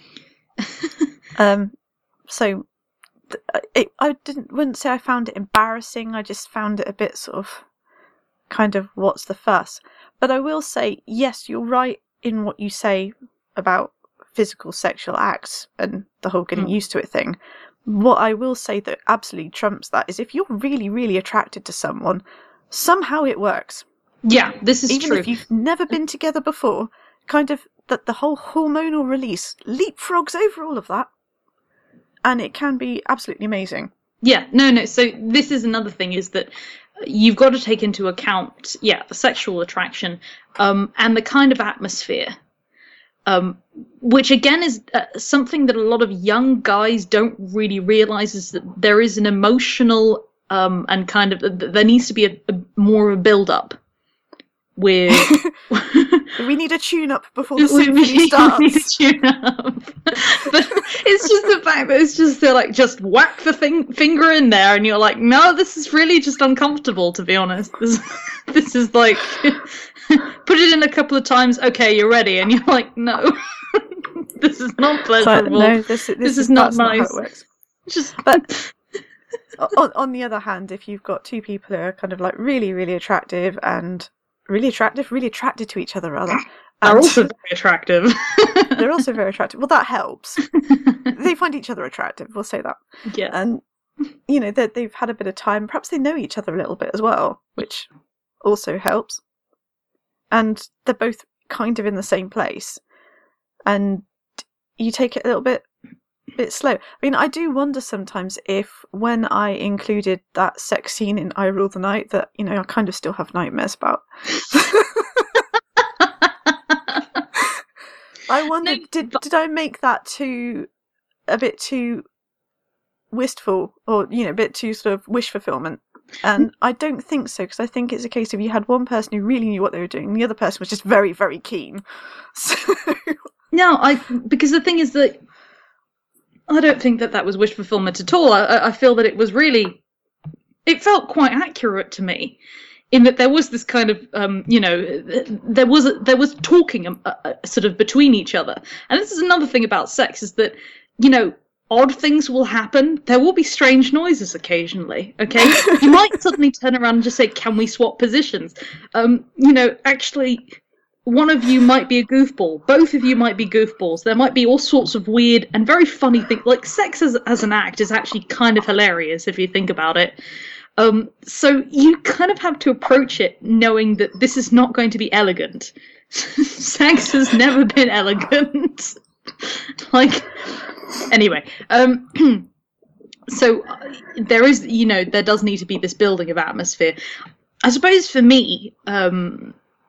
Um, so th- it, I didn't wouldn't say I found it embarrassing. I just found it a bit sort of kind of what's the fuss. But I will say, yes, you're right in what you say about physical sexual acts and the whole getting Mm. used to it thing. What I will say that absolutely trumps that is if you're really, really attracted to someone, somehow it works. Yeah, this is Even true. if you've never been together before, kind of that the whole hormonal release leapfrogs over all of that. And it can be absolutely amazing. Yeah, no, no. So this is another thing, is that you've got to take into account, yeah, the sexual attraction, um, and the kind of atmosphere. Um, which again is uh, something that a lot of young guys don't really realize, is that there is an emotional um, and kind of uh, there needs to be a, a more of a build up with. We need a tune-up before the we, symphony we starts. need to tune up. But it's just the fact that it's just, they're like, just whack the thing, finger in there, and you're like, no, this is really just uncomfortable, to be honest. This, this is like, put it in a couple of times, okay, you're ready, and you're like, no. This is not But pleasurable. no, this, this, This is is not that's not how nice. it works. Just But on, on the other hand, if you've got two people who are kind of like really, really attractive and really attractive, really attracted to each other, rather, are and also very attractive. they're also very attractive. Well, that helps. They find each other attractive. We'll say that. Yeah. And you know that they've had a bit of time. Perhaps they know each other a little bit as well, which also helps. And they're both kind of in the same place, and you take it a little bit bit slow. I mean, I do wonder sometimes if when I included that sex scene in I Rule the Night that, you know, I kind of still have nightmares about. I wondered, No, did but- did I make that too a bit too wistful, or, you know, a bit too sort of wish fulfillment? And I don't think so, because I think it's a case of you had one person who really knew what they were doing, and the other person was just very, very keen. So No, I because the thing is that I don't think that that was wish fulfillment at all. I, I feel that it was really, it felt quite accurate to me, in that there was this kind of, um, you know, there was a, there was talking um, uh, sort of between each other. And this is another thing about sex, is that, you know, odd things will happen. There will be strange noises occasionally, okay? You might suddenly turn around and just say, can we swap positions? Um, you know, actually, one of you might be a goofball. Both of you might be goofballs. There might be all sorts of weird and very funny things. Like, sex as, as an act is actually kind of hilarious if you think about it. Um, so you kind of have to approach it knowing that this is not going to be elegant. Sex has never been elegant. Like, anyway. Um, so uh, there is, you know, there does need to be this building of atmosphere. I suppose for me, um...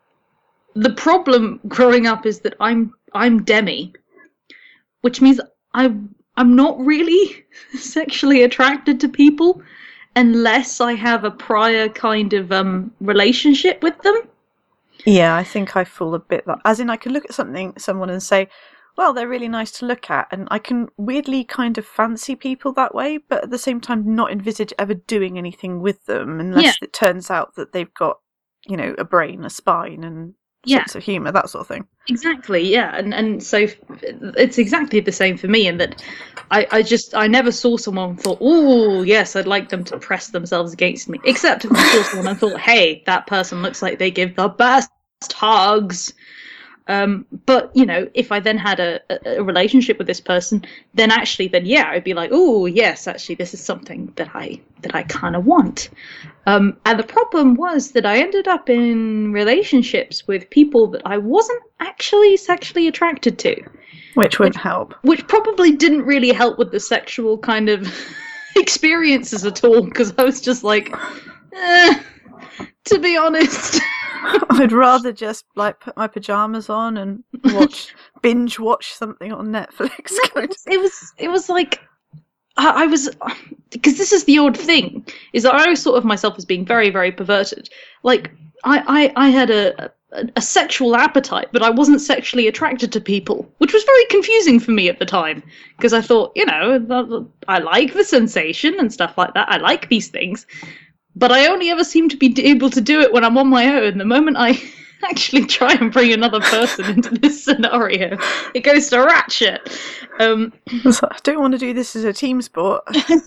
the problem growing up is that I'm I'm demi, which means I I'm not really sexually attracted to people unless I have a prior kind of um relationship with them. yeah, I think I fall a bit that, as in I could look at something, someone, and say, well, they're really nice to look at, and I can weirdly kind of fancy people that way, but at the same time not envisage ever doing anything with them unless Yeah. it turns out that they've got, you know, a brain, a spine, and Yeah. sense of humour, that sort of thing. Exactly, yeah, and and so f- it's exactly the same for me in that I, I just I never saw someone and thought, oh yes, I'd like them to press themselves against me. Except if I saw someone and thought, hey, that person looks like they give the best hugs. Um, but you know, if I then had a, a, a relationship with this person, then actually, then yeah, I'd be like, oh yes, actually, this is something that I that I kind of want. Um, and the problem was that I ended up in relationships with people that I wasn't actually sexually attracted to, Which wouldn't help. which probably didn't really help with the sexual kind of experiences at all, because I was just like, eh, to be honest. I'd rather just like put my pajamas on and watch binge watch something on Netflix. kind of. it was it was like I, I was, because this is the odd thing, is that I always thought of myself as being very, very perverted. Like I I, I had a, a a sexual appetite, but I wasn't sexually attracted to people, which was very confusing for me at the time, because I thought, you know, I like the sensation and stuff like that. I like these things. But I only ever seem to be able to do it when I'm on my own. The moment I actually try and bring another person into this scenario, it goes to ratchet. Um, So I don't want to do this as a team sport.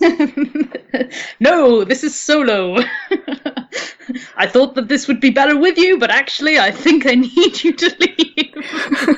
no, this is solo. I thought that this would be better with you, but actually I think I need you to leave.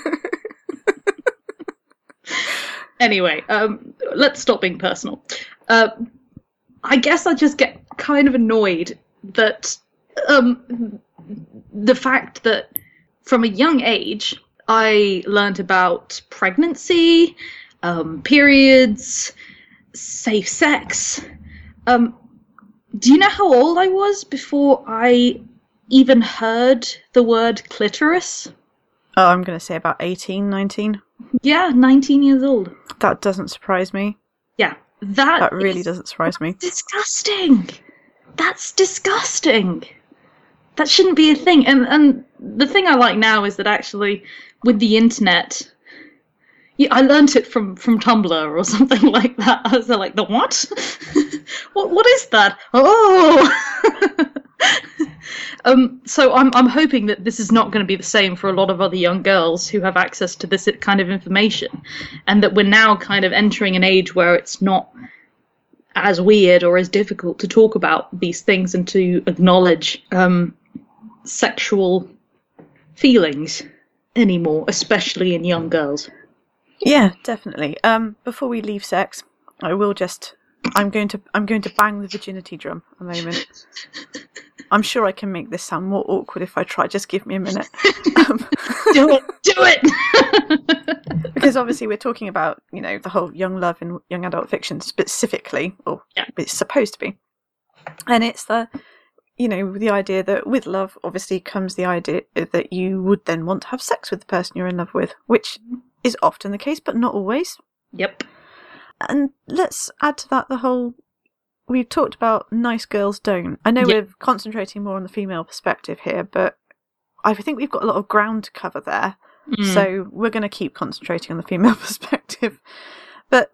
Anyway, um, let's stop being personal. Uh, I guess I just get kind of annoyed that um, the fact that from a young age I learned about pregnancy, um, periods, safe sex. Um, do you know how old I was before I even heard the word clitoris? Oh, I'm going to say about eighteen, nineteen. Yeah, nineteen years old. That doesn't surprise me. Yeah, that, That really is doesn't surprise me. disgusting. That's disgusting. That shouldn't be a thing. And and the thing I like now is that actually with the internet, yeah, I learnt it from, from Tumblr or something like that. I was like, the what? what what is that? Oh. Um, so I'm I'm hoping that this is not going to be the same for a lot of other young girls who have access to this kind of information, and that we're now kind of entering an age where it's not as weird or as difficult to talk about these things and to acknowledge um, sexual feelings anymore, especially in young girls. Yeah, definitely. Um, before we leave sex, I will just I'm going to I'm going to bang the virginity drum a moment. I'm sure I can make this sound more awkward if I try. Just give me a minute. Um, do it, do it. Because obviously we're talking about, you know, the whole young love in young adult fiction specifically, or yeah. It's supposed to be, and it's the, you know, the idea that with love obviously comes the idea that you would then want to have sex with the person you're in love with, which is often the case, but not always. Yep. And let's add to that the whole, we've talked about nice girls don't. I know yep. we're concentrating more on the female perspective here, but I think we've got a lot of ground to cover there. Mm. So we're going to keep concentrating on the female perspective. But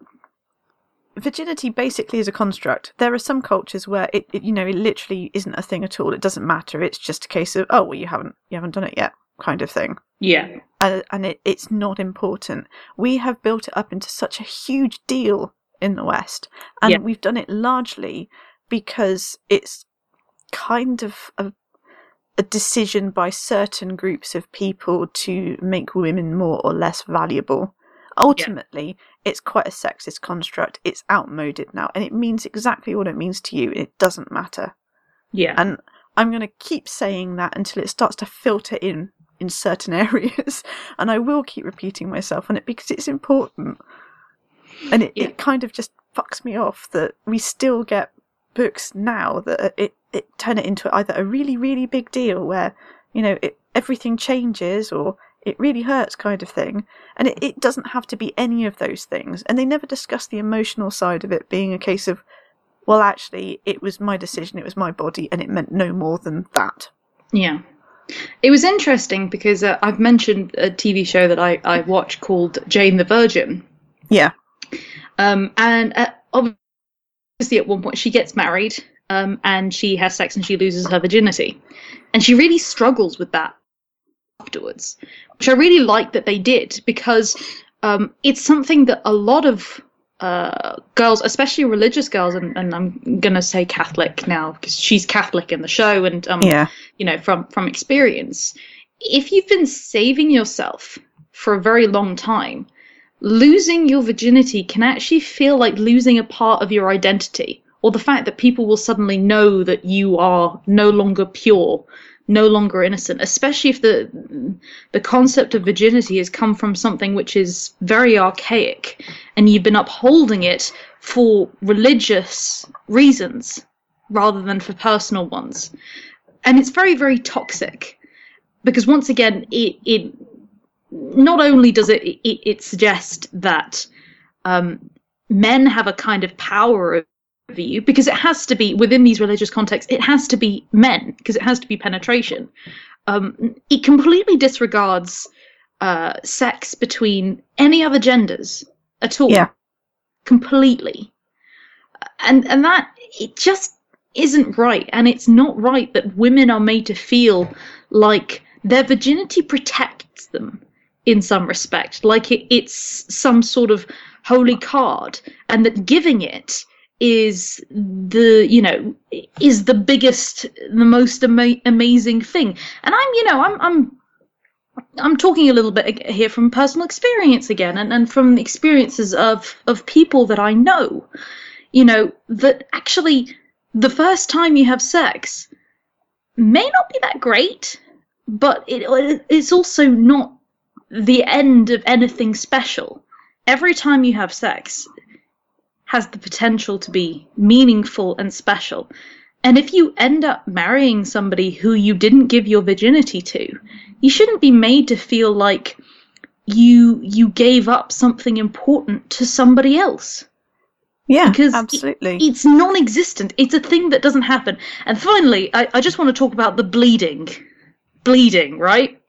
virginity basically is a construct. There are some cultures where it, it, you know, it literally isn't a thing at all. It doesn't matter. It's just a case of, oh, well, you haven't, you haven't done it yet, kind of thing. Yeah. And, and it, it's not important. We have built it up into such a huge deal in the West, and yeah. we've done it largely because it's kind of a, a decision by certain groups of people to make women more or less valuable. Ultimately, yeah. it's quite a sexist construct. It's outmoded now, and it means exactly what it means to you. It doesn't matter. Yeah. And I'm going to keep saying that until it starts to filter in in certain areas, and I will keep repeating myself on it because it's important. And it, yeah. it kind of just fucks me off that we still get books now that it, it turn it into either a really, really big deal where, you know, it, everything changes, or it really hurts kind of thing. And it, it doesn't have to be any of those things. And they never discuss the emotional side of it being a case of, well, actually, it was my decision, it was my body, and it meant no more than that. Yeah. It was interesting because uh, I've mentioned a T V show that I, I watch called Jane the Virgin. Yeah. Um, and uh, obviously at one point she gets married um, and she has sex and she loses her virginity. And she really struggles with that afterwards, which I really like that they did, because um, it's something that a lot of uh, girls, especially religious girls, and, and I'm going to say Catholic now because she's Catholic in the show, and um, yeah. you know, from, from experience, if you've been saving yourself for a very long time, losing your virginity can actually feel like losing a part of your identity, or the fact that people will suddenly know that you are no longer pure, no longer innocent, especially if the the concept of virginity has come from something which is very archaic and you've been upholding it for religious reasons rather than for personal ones. And it's very, very toxic, because once again, it it not only does it it, it suggest that um, men have a kind of power over you, because it has to be within these religious contexts, it has to be men, because it has to be penetration. Um, it completely disregards uh, sex between any other genders at all. Yeah. Completely. And and that, it just isn't right. And it's not right that women are made to feel like their virginity protects them in some respect, like it, it's some sort of holy card, and that giving it is the, you know, is the biggest, the most ama- amazing thing. And I'm, you know, I'm, I'm, I'm talking a little bit here from personal experience again, and, and from the experiences of, of people that I know, you know, that actually the first time you have sex may not be that great, but it, it's also not the end of anything special. Every time you have sex has the potential to be meaningful and special. And if you end up marrying somebody who you didn't give your virginity to, you shouldn't be made to feel like you you gave up something important to somebody else. Yeah, because absolutely. It, it's non-existent. It's a thing that doesn't happen. And finally, I, I just want to talk about the bleeding. Bleeding, right?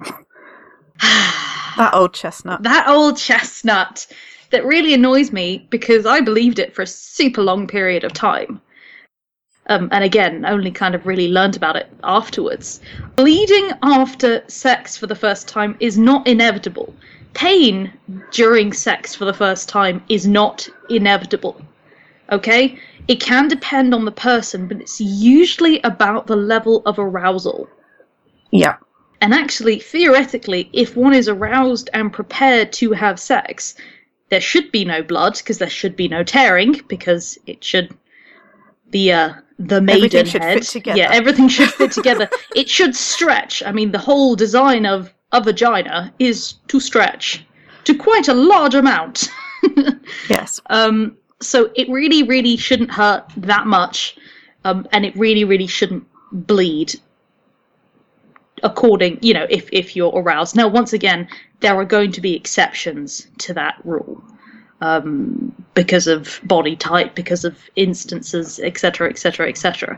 That old chestnut. That old chestnut. That really annoys me, because I believed it for a super long period of time. um, and again, only kind of really learned about it afterwards. Bleeding after sex for the first time is not inevitable. Pain during sex for the first time is not inevitable. Okay? It can depend on the person, but it's usually about the level of arousal. Yeah. And actually, theoretically, if one is aroused and prepared to have sex, there should be no blood, because there should be no tearing, because it should be uh, the maiden everything should head. fit together. Yeah, everything should fit together. It should stretch. I mean, the whole design of a vagina is to stretch to quite a large amount. Yes. Um, so it really, really shouldn't hurt that much, um, and it really, really shouldn't bleed. According, you know, if if you're aroused. Now, once again, there are going to be exceptions to that rule, um, because of body type, because of instances, et cetera, et cetera, et cetera.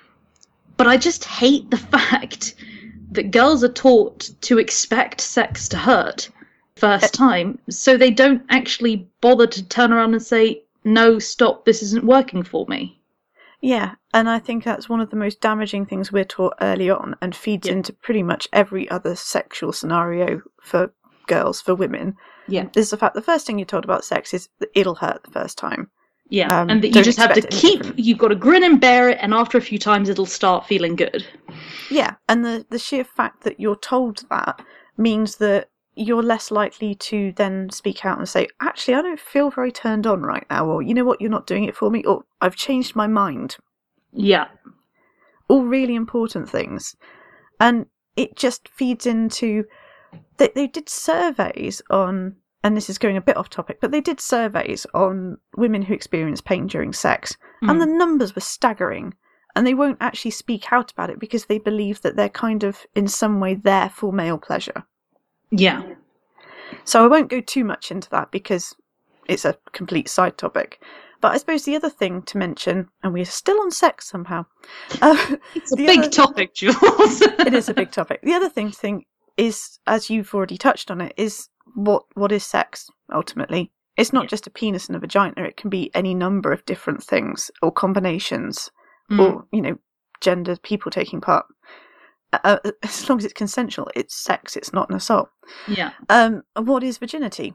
But I just hate the fact that girls are taught to expect sex to hurt first time, so they don't actually bother to turn around and say, no, stop, this isn't working for me. Yeah, and I think that's one of the most damaging things we're taught early on, and feeds Yeah. into pretty much every other sexual scenario for girls, for women. Yeah. Is the fact the first thing you're told about sex is that it'll hurt the first time. Yeah, Um, and that you don't just have to expect any keep, different. you've got to grin and bear it, and after a few times it'll start feeling good. Yeah, and the, the sheer fact that you're told that means that you're less likely to then speak out and say, actually, I don't feel very turned on right now, or, you know what, you're not doing it for me, or I've changed my mind. Yeah. All really important things. And it just feeds into... They, they did surveys on, and this is going a bit off topic, but they did surveys on women who experience pain during sex, Mm. and the numbers were staggering. And they won't actually speak out about it because they believe that they're kind of, in some way, there for male pleasure. Yeah. So I won't go too much into that because it's a complete side topic. But I suppose the other thing to mention, and we're still on sex somehow. Uh, It's a the big other- topic, Jules. It is a big topic. The other thing to think is, as you've already touched on it, is what what is sex, ultimately? It's not Yeah. just a penis and a vagina. It can be any number of different things or combinations Mm. or, you know, gender, people taking part. Uh, as long as it's consensual, it's sex. It's not an assault. Yeah. Um, what is virginity?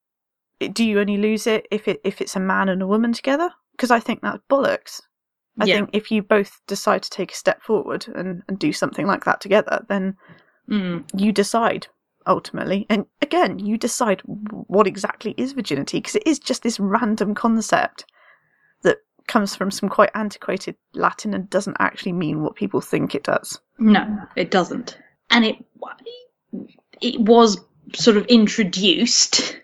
Do you only lose it if it if it's a man and a woman together? Because I think that's bollocks. I Yeah. think if you both decide to take a step forward and, and do something like that together, then Mm. you decide ultimately. And again, you decide what exactly is virginity, because it is just this random concept that comes from some quite antiquated Latin and doesn't actually mean what people think it does. No, it doesn't. And it it was sort of introduced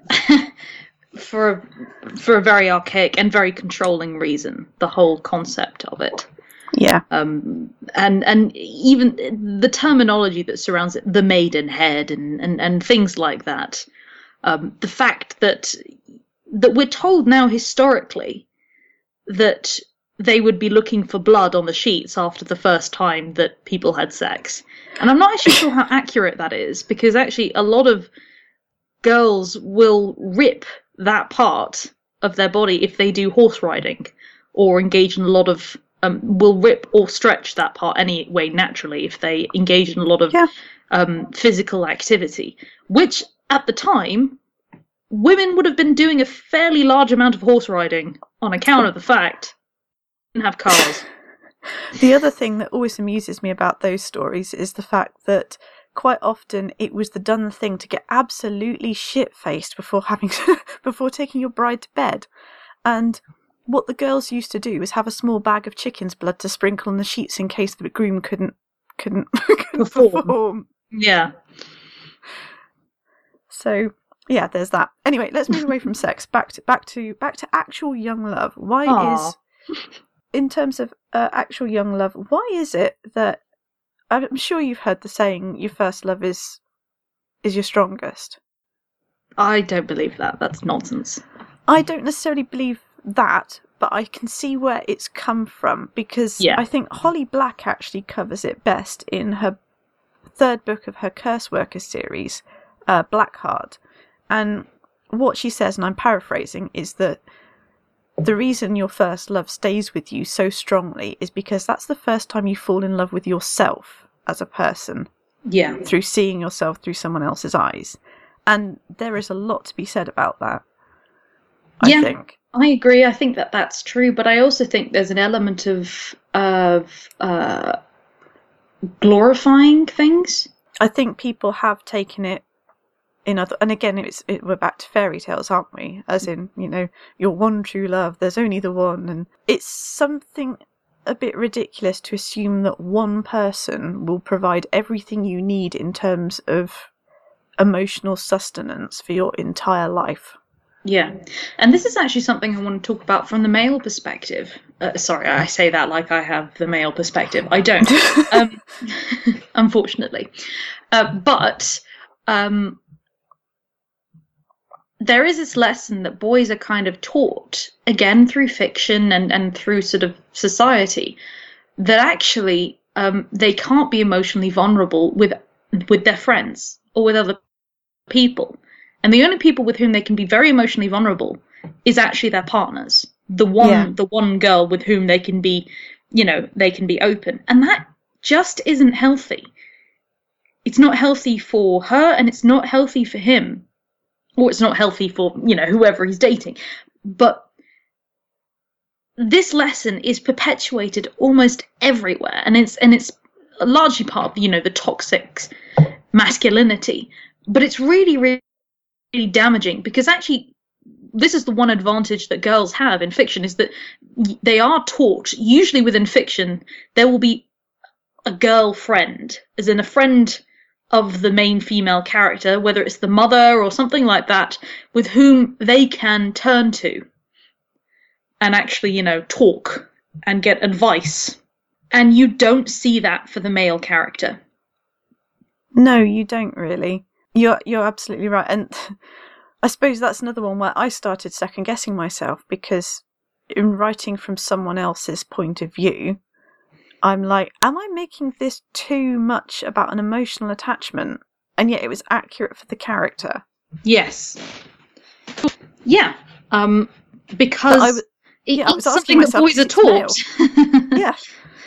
for a, for a very archaic and very controlling reason. The whole concept of it, Yeah. um, and and even the terminology that surrounds it, the maiden head, and and, and things like that. Um, the fact that that we're told now historically that they would be looking for blood on the sheets after the first time that people had sex. And I'm not actually sure how accurate that is, because actually a lot of girls will rip that part of their body if they do horse riding or engage in a lot of, um, will rip or stretch that part anyway naturally if they engage in a lot of Yeah. um, physical activity, which at the time, women would have been doing a fairly large amount of horse riding on account of the fact they didn't have cars. The other thing that always amuses me about those stories is the fact that quite often it was the done thing to get absolutely shit-faced before having to, before taking your bride to bed. And what the girls used to do was have a small bag of chicken's blood to sprinkle on the sheets in case the groom couldn't couldn't, couldn't Perform. perform. Yeah. So yeah, there's that. Anyway, let's move away from sex. Back to back to back to actual young love. Why Aw. is, in terms of uh, actual young love, why is it that, I'm sure you've heard the saying, your first love is is your strongest. I don't believe that. That's nonsense. I don't necessarily believe that, but I can see where it's come from, because Yeah. I think Holly Black actually covers it best in her third book of her Curse Worker series, uh, Blackheart. And what she says, and I'm paraphrasing, is that the reason your first love stays with you so strongly is because that's the first time you fall in love with yourself as a person. Yeah. Through seeing yourself through someone else's eyes. And there is a lot to be said about that, I yeah, think. I agree. I think that that's true. But I also think there's an element of, of uh, glorifying things. I think people have taken it in other, and again, it's it, we're back to fairy tales, aren't we? As in, you know, your one true love, there's only the one, and it's something a bit ridiculous to assume that one person will provide everything you need in terms of emotional sustenance for your entire life. Yeah, and this is actually something I want to talk about from the male perspective. Uh, sorry, I say that like I have the male perspective. I don't, um, unfortunately. Uh, but um, there is this lesson that boys are kind of taught, again through fiction and, and through sort of society, that actually um, they can't be emotionally vulnerable with with their friends or with other people. And the only people with whom they can be very emotionally vulnerable is actually their partners. The one, yeah. the one girl with whom they can be, you know, they can be open. And that just isn't healthy. It's not healthy for her, and it's not healthy for him. Or it's not healthy for, you know, whoever he's dating. But this lesson is perpetuated almost everywhere. And it's, and it's largely part of, you know, the toxic masculinity. But it's really, really, really damaging, because actually this is the one advantage that girls have in fiction, is that they are taught, usually within fiction, there will be a girlfriend, as in a friend of the main female character, whether it's the mother or something like that, with whom they can turn to and actually, you know, talk and get advice. And you don't see that for the male character. No, you don't really. You're you're absolutely right. And I suppose that's another one where I started second guessing myself, because in writing from someone else's point of view, I'm like, am I making this too much about an emotional attachment? And yet it was accurate for the character. Yes. Yeah. Um, because I w- yeah, it's something that boys are taught. Yeah.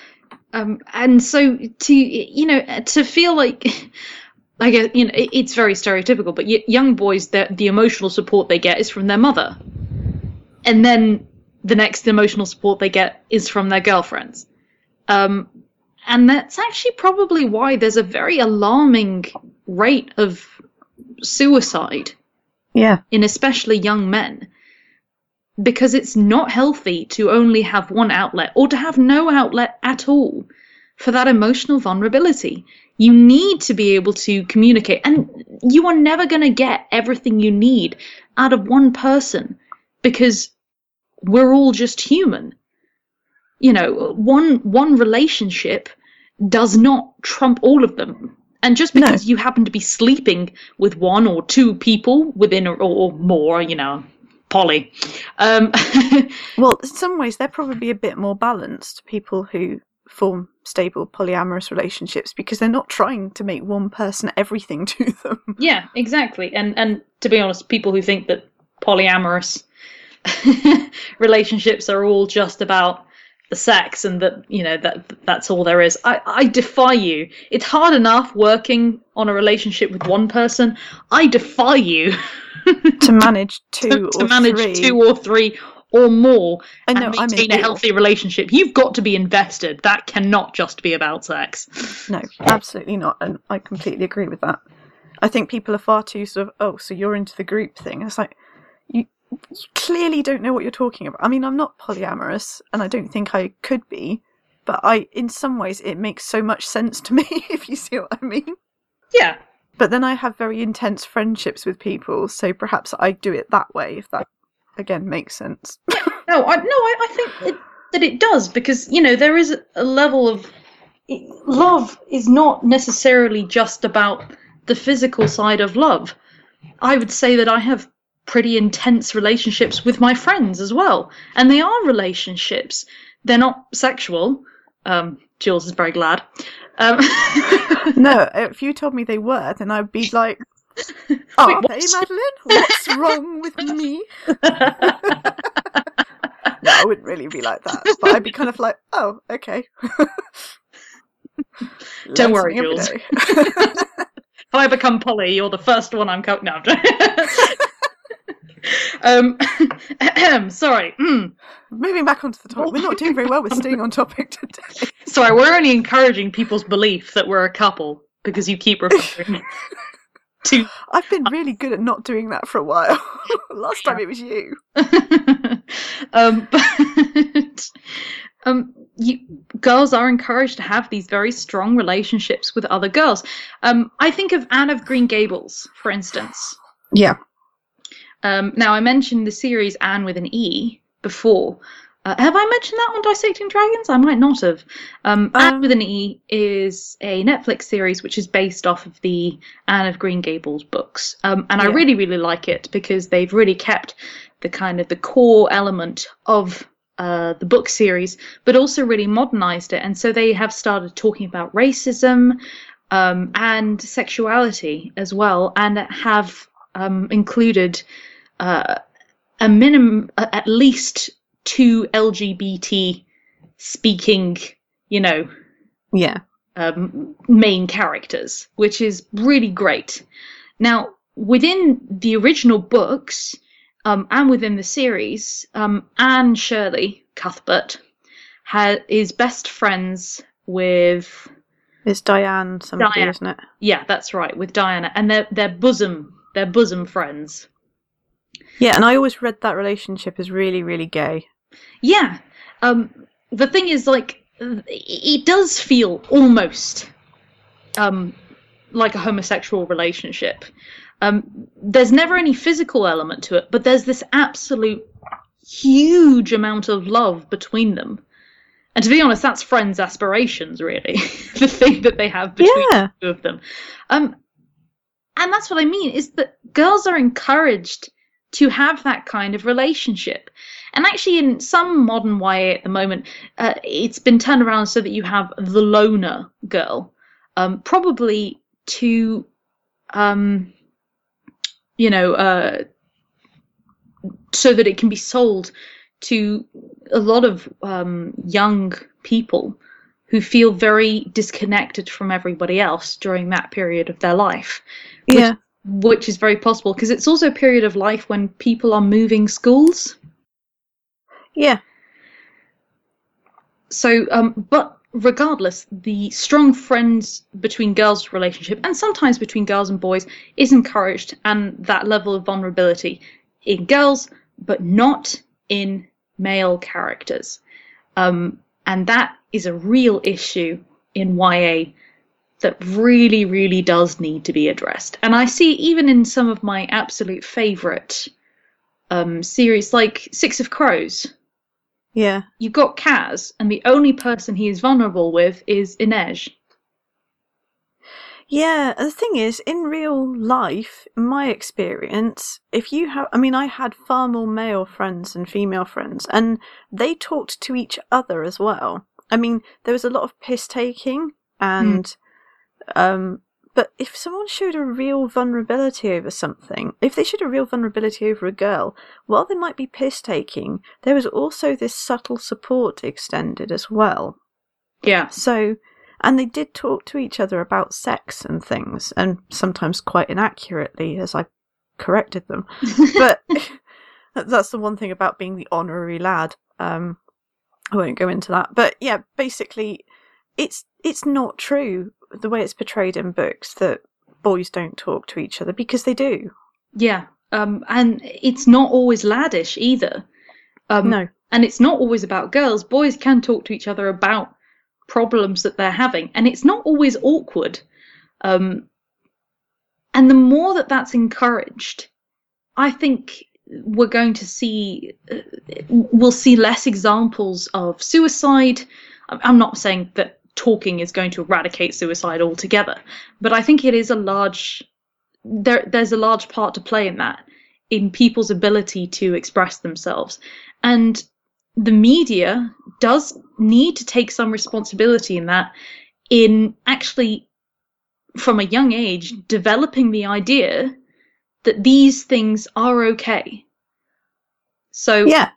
Um, and so to, you know, to feel like, I guess, you know, it, it's very stereotypical, but y- young boys, the, the emotional support they get is from their mother. And then the next emotional support they get is from their girlfriends. Um, and that's actually probably why there's a very alarming rate of suicide. Yeah. In especially young men. Because it's not healthy to only have one outlet, or to have no outlet at all for that emotional vulnerability. You need to be able to communicate, and you are never going to get everything you need out of one person, because we're all just human. You know, one one relationship does not trump all of them. And just because no. you happen to be sleeping with one or two people within, or, or more, you know, poly. Um, well, in some ways, they're probably a bit more balanced, people who form stable polyamorous relationships, because they're not trying to make one person everything to them. Yeah, exactly. And and to be honest, people who think that polyamorous relationships are all just about the sex and that, you know, that that's all there is, I, I defy you. It's hard enough working on a relationship with one person. I defy you to manage two to, or to manage three. two or three or more I know, and maintain I mean, a healthy relationship. You've got to be invested. That cannot just be about sex. No, absolutely not. And I completely agree with that. I think people are far too sort of, oh, so you're into the group thing. It's like, you, you clearly don't know what you're talking about. I mean, I'm not polyamorous, and I don't think I could be, but I, in some ways, it makes so much sense to me, if you see what I mean. Yeah. But then I have very intense friendships with people, so perhaps I do it that way, if that, again, makes sense. no, I, no, I, I think it, that it does, because, you know, there is a level of... Love is not necessarily just about the physical side of love. I would say that I have pretty intense relationships with my friends as well. And they are relationships. They're not sexual. Um, Jules is very glad. Um, no, if you told me they were, then I'd be like, are Wait, they, Madeline? What's wrong with me? No, I wouldn't really be like that. But I'd be kind of like, oh, okay. Don't worry, Jules. If I become Polly, you're the first one I'm co- no. um, sorry. Mm. Moving back onto the topic. We're not doing very well with staying on topic today. Sorry, we're only encouraging people's belief that we're a couple because you keep referring to... I've been really good at not doing that for a while. Last time it was you. um, but um, you, girls are encouraged to have these very strong relationships with other girls. Um, I think of Anne of Green Gables, for instance. Yeah. Um, now, I mentioned the series Anne with an E before. Uh, have I mentioned that on Dissecting Dragons? I might not have. Um, um, Anne with an E is a Netflix series which is based off of the Anne of Green Gables books. Um, and yeah. I really, really like it because they've really kept the kind of the core element of uh, the book series, but also really modernized it. And so they have started talking about racism um, and sexuality as well, and have um, included uh, a minimum, uh, at least two L G B T speaking, you know, yeah, um, main characters, which is really great. Now, within the original books, um, and within the series, um, Anne Shirley Cuthbert ha- is best friends with... It's Diane somebody, Diana. Isn't it? Yeah, that's right, with Diana. And they're, they're bosom, they're bosom friends. Yeah, and I always read that relationship as really, really gay. Yeah. Um, the thing is, like, it does feel almost um, like a homosexual relationship. Um, there's never any physical element to it, but there's this absolute huge amount of love between them. And to be honest, that's friends' aspirations, really. The thing that they have between yeah. the two of them. Um, and that's what I mean, is that girls are encouraged to have that kind of relationship. And actually, in some modern Y A at the moment, uh, it's been turned around so that you have the loner girl, um, probably to, um, you know, uh, so that it can be sold to a lot of um, young people who feel very disconnected from everybody else during that period of their life. Which, yeah. Which is very possible, because it's also a period of life when people are moving schools. Yeah. So, um, but regardless, the strong friends between girls relationship, and sometimes between girls and boys, is encouraged, and that level of vulnerability in girls, but not in male characters. Um, and that is a real issue in Y A that really, really does need to be addressed. And I see even in some of my absolute favourite um, series, like Six of Crows. Yeah. You've got Kaz, and the only person he is vulnerable with is Inej. Yeah, the thing is, in real life, in my experience, if you have, I mean, I had far more male friends and female friends, and they talked to each other as well. I mean, there was a lot of piss taking, and, mm. um, but if someone showed a real vulnerability over something, if they showed a real vulnerability over a girl, while they might be piss taking, there was also this subtle support extended as well. Yeah. So, and they did talk to each other about sex and things, and sometimes quite inaccurately, as I corrected them. But that's the one thing about being the honorary lad. Um, I won't go into that. But yeah, basically, it's it's not true, the way it's portrayed in books, that boys don't talk to each other, because they do. Yeah, um, and it's not always laddish either. Um, no. And it's not always about girls. Boys can talk to each other about problems that they're having, and it's not always awkward. Um, and the more that that's encouraged, I think we're going to see, uh, we'll see less examples of suicide. I'm not saying that talking is going to eradicate suicide altogether, but I think it is a large, there, there's a large part to play in that, in people's ability to express themselves. And the media does need to take some responsibility in that, in actually, from a young age, developing the idea that these things are okay. So, yeah.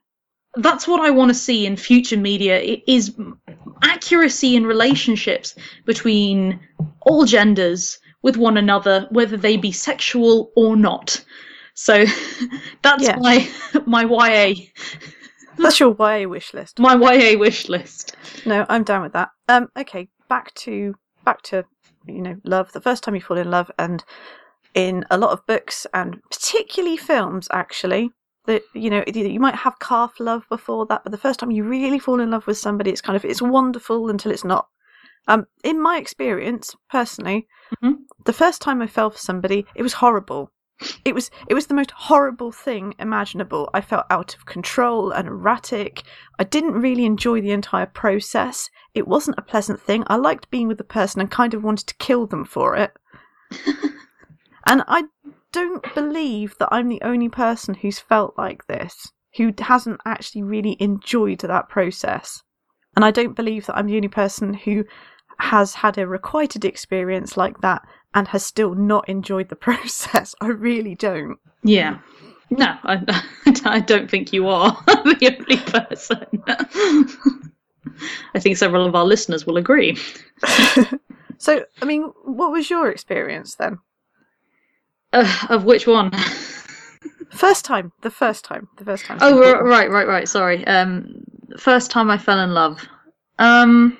that's what I want to see in future media. It is accuracy in relationships between all genders with one another, whether they be sexual or not. So that's Yeah. my my Y A That's your Y A wish list. my Y A wish list. No, I'm down with that. Um, okay, back to back to you know love. The first time you fall in love, and in a lot of books and particularly films, actually, that you know you might have calf love before that, but the first time you really fall in love with somebody, it's kind of it's wonderful until it's not. Um, in my experience, personally, Mm-hmm. the first time I fell for somebody, it was horrible. It was it was the most horrible thing imaginable. I felt out of control and erratic. I didn't really enjoy the entire process. It wasn't a pleasant thing. I liked being with the person and kind of wanted to kill them for it. And I don't believe that I'm the only person who's felt like this, who hasn't actually really enjoyed that process. And I don't believe that I'm the only person who has had a requited experience like that and has still not enjoyed the process. I really don't. Yeah. No, I, I don't think you are the only person. I think several of our listeners will agree. So, I mean, what was your experience then? Uh, of which one? First time. The first time. The first time. Oh, r- right, right, right. Sorry. Um, first time I fell in love. Um,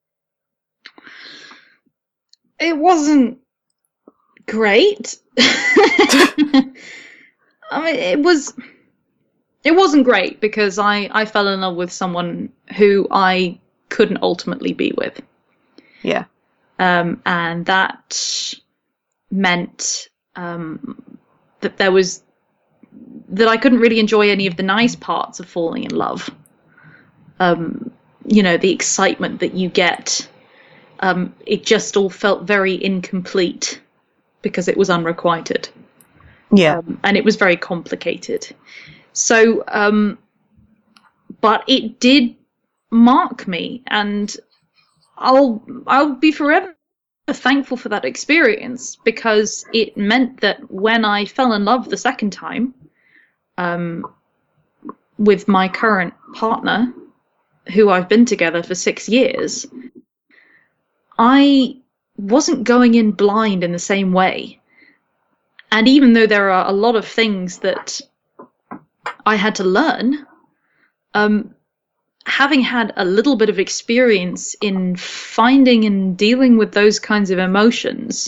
it wasn't great. I mean, it was. It wasn't great because I, I fell in love with someone who I couldn't ultimately be with. Yeah. Um, and that meant um, that there was that I couldn't really enjoy any of the nice parts of falling in love. Um, you know, the excitement that you get. Um, it just all felt very incomplete because it was unrequited. Yeah. Um, and it was very complicated. So, um, but it did mark me, and I'll I'll be forever thankful for that experience, because it meant that when I fell in love the second time, um, with my current partner, who I've been together for six years, I wasn't going in blind in the same way. And even though there are a lot of things that I had to learn, um, having had a little bit of experience in finding and dealing with those kinds of emotions,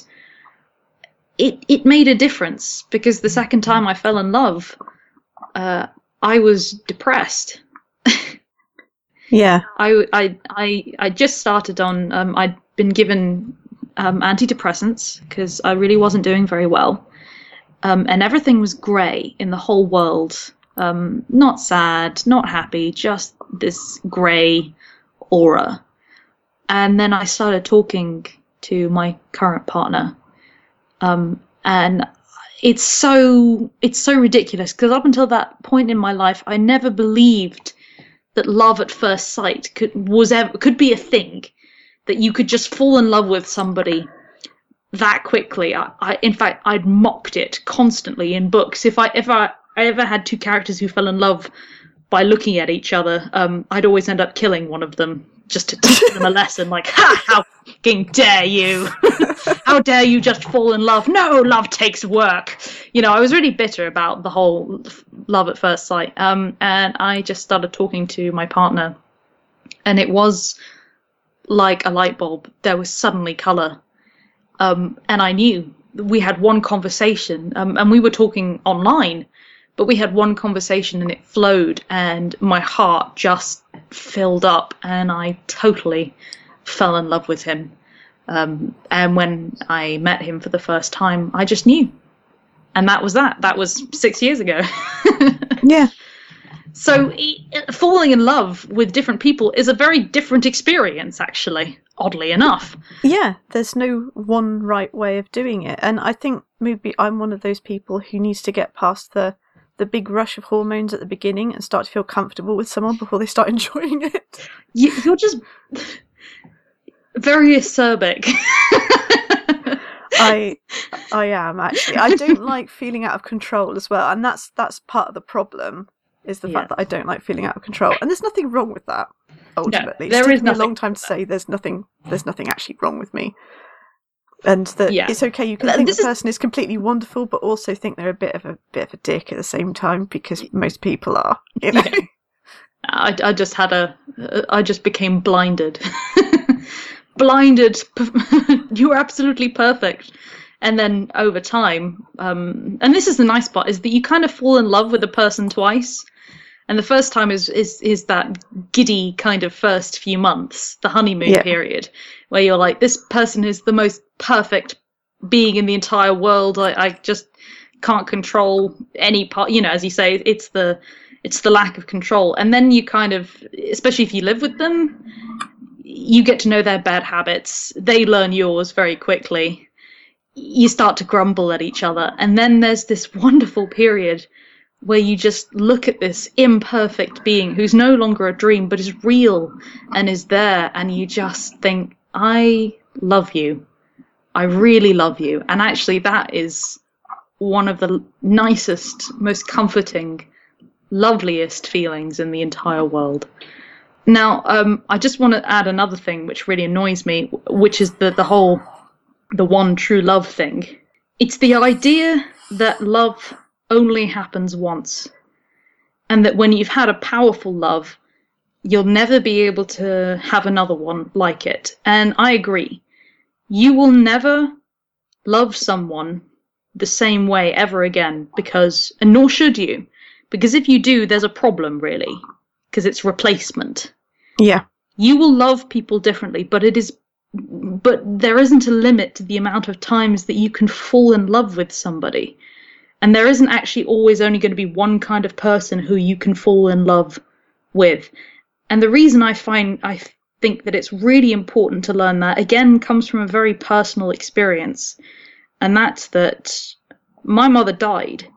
it it made a difference, because the second time I fell in love, uh, I was depressed. Yeah. I, I, I, I just started on, um, I'd been given um, antidepressants because I really wasn't doing very well. Um, and everything was grey in the whole world. Um, not sad, not happy, just this grey aura. And then I started talking to my current partner. Um, and it's so, it's so ridiculous, because up until that point in my life, I never believed that love at first sight could was ever could be a thing, that you could just fall in love with somebody that quickly. I, I in fact, I'd mocked it constantly in books. If I if I, I ever had two characters who fell in love by looking at each other, um, I'd always end up killing one of them just to teach them a lesson. Like, ha! How fucking dare you? How dare you just fall in love? No, love takes work. You know, I was really bitter about the whole love at first sight. Um, and I just started talking to my partner, and it was like a light bulb. There was suddenly colour. Um, and I knew. We had one conversation, um, and we were talking online, but we had one conversation and it flowed, and my heart just filled up, and I totally fell in love with him. Um, and when I met him for the first time, I just knew. And that was that. That was six years ago. Yeah. So it, falling in love with different people is a very different experience, actually, oddly enough. Yeah, there's no one right way of doing it. And I think maybe I'm one of those people who needs to get past the, the big rush of hormones at the beginning and start to feel comfortable with someone before they start enjoying it. You, you're just very acerbic. I I am, actually. I don't like feeling out of control as well, and that's that's part of the problem. is the Yeah. fact that I don't like feeling out of control. And there's nothing wrong with that, ultimately. there It's is taken me a nothing long time to say there's nothing there's nothing actually wrong with me. And that Yeah. it's okay, you can Th- think this the is- person is completely wonderful, but also think they're a bit of a bit of a dick at the same time, because most people are, you know. Yeah. I, I just had a, I just became blinded. blinded. You were absolutely perfect. And then over time, um, and this is the nice part, is that you kind of fall in love with a person twice. And the first time is is is that giddy kind of first few months, the honeymoon Yeah. period, where you're like, this person is the most perfect being in the entire world. I, I just can't control any part. You know, as you say, it's the it's the lack of control. And then you kind of, especially if you live with them, you get to know their bad habits. They learn yours very quickly. You start to grumble at each other, and then there's this wonderful period where you just look at this imperfect being who's no longer a dream but is real and is there, and you just think, I love you. I really love you. And actually that is one of the nicest, most comforting, loveliest feelings in the entire world. Now, um, I just want to add another thing which really annoys me, which is the, the whole, the one true love thing. It's the idea that love only happens once, and that when you've had a powerful love, you'll never be able to have another one like it. And I agree. You will never love someone the same way ever again, because, and nor should you, because if you do, there's a problem, really, because it's replacement. Yeah. You will love people differently, but it is, but there isn't a limit to the amount of times that you can fall in love with somebody. And there isn't actually always only going to be one kind of person who you can fall in love with. And the reason I find, I think that it's really important to learn that, again, comes from a very personal experience. And that's that my mother died.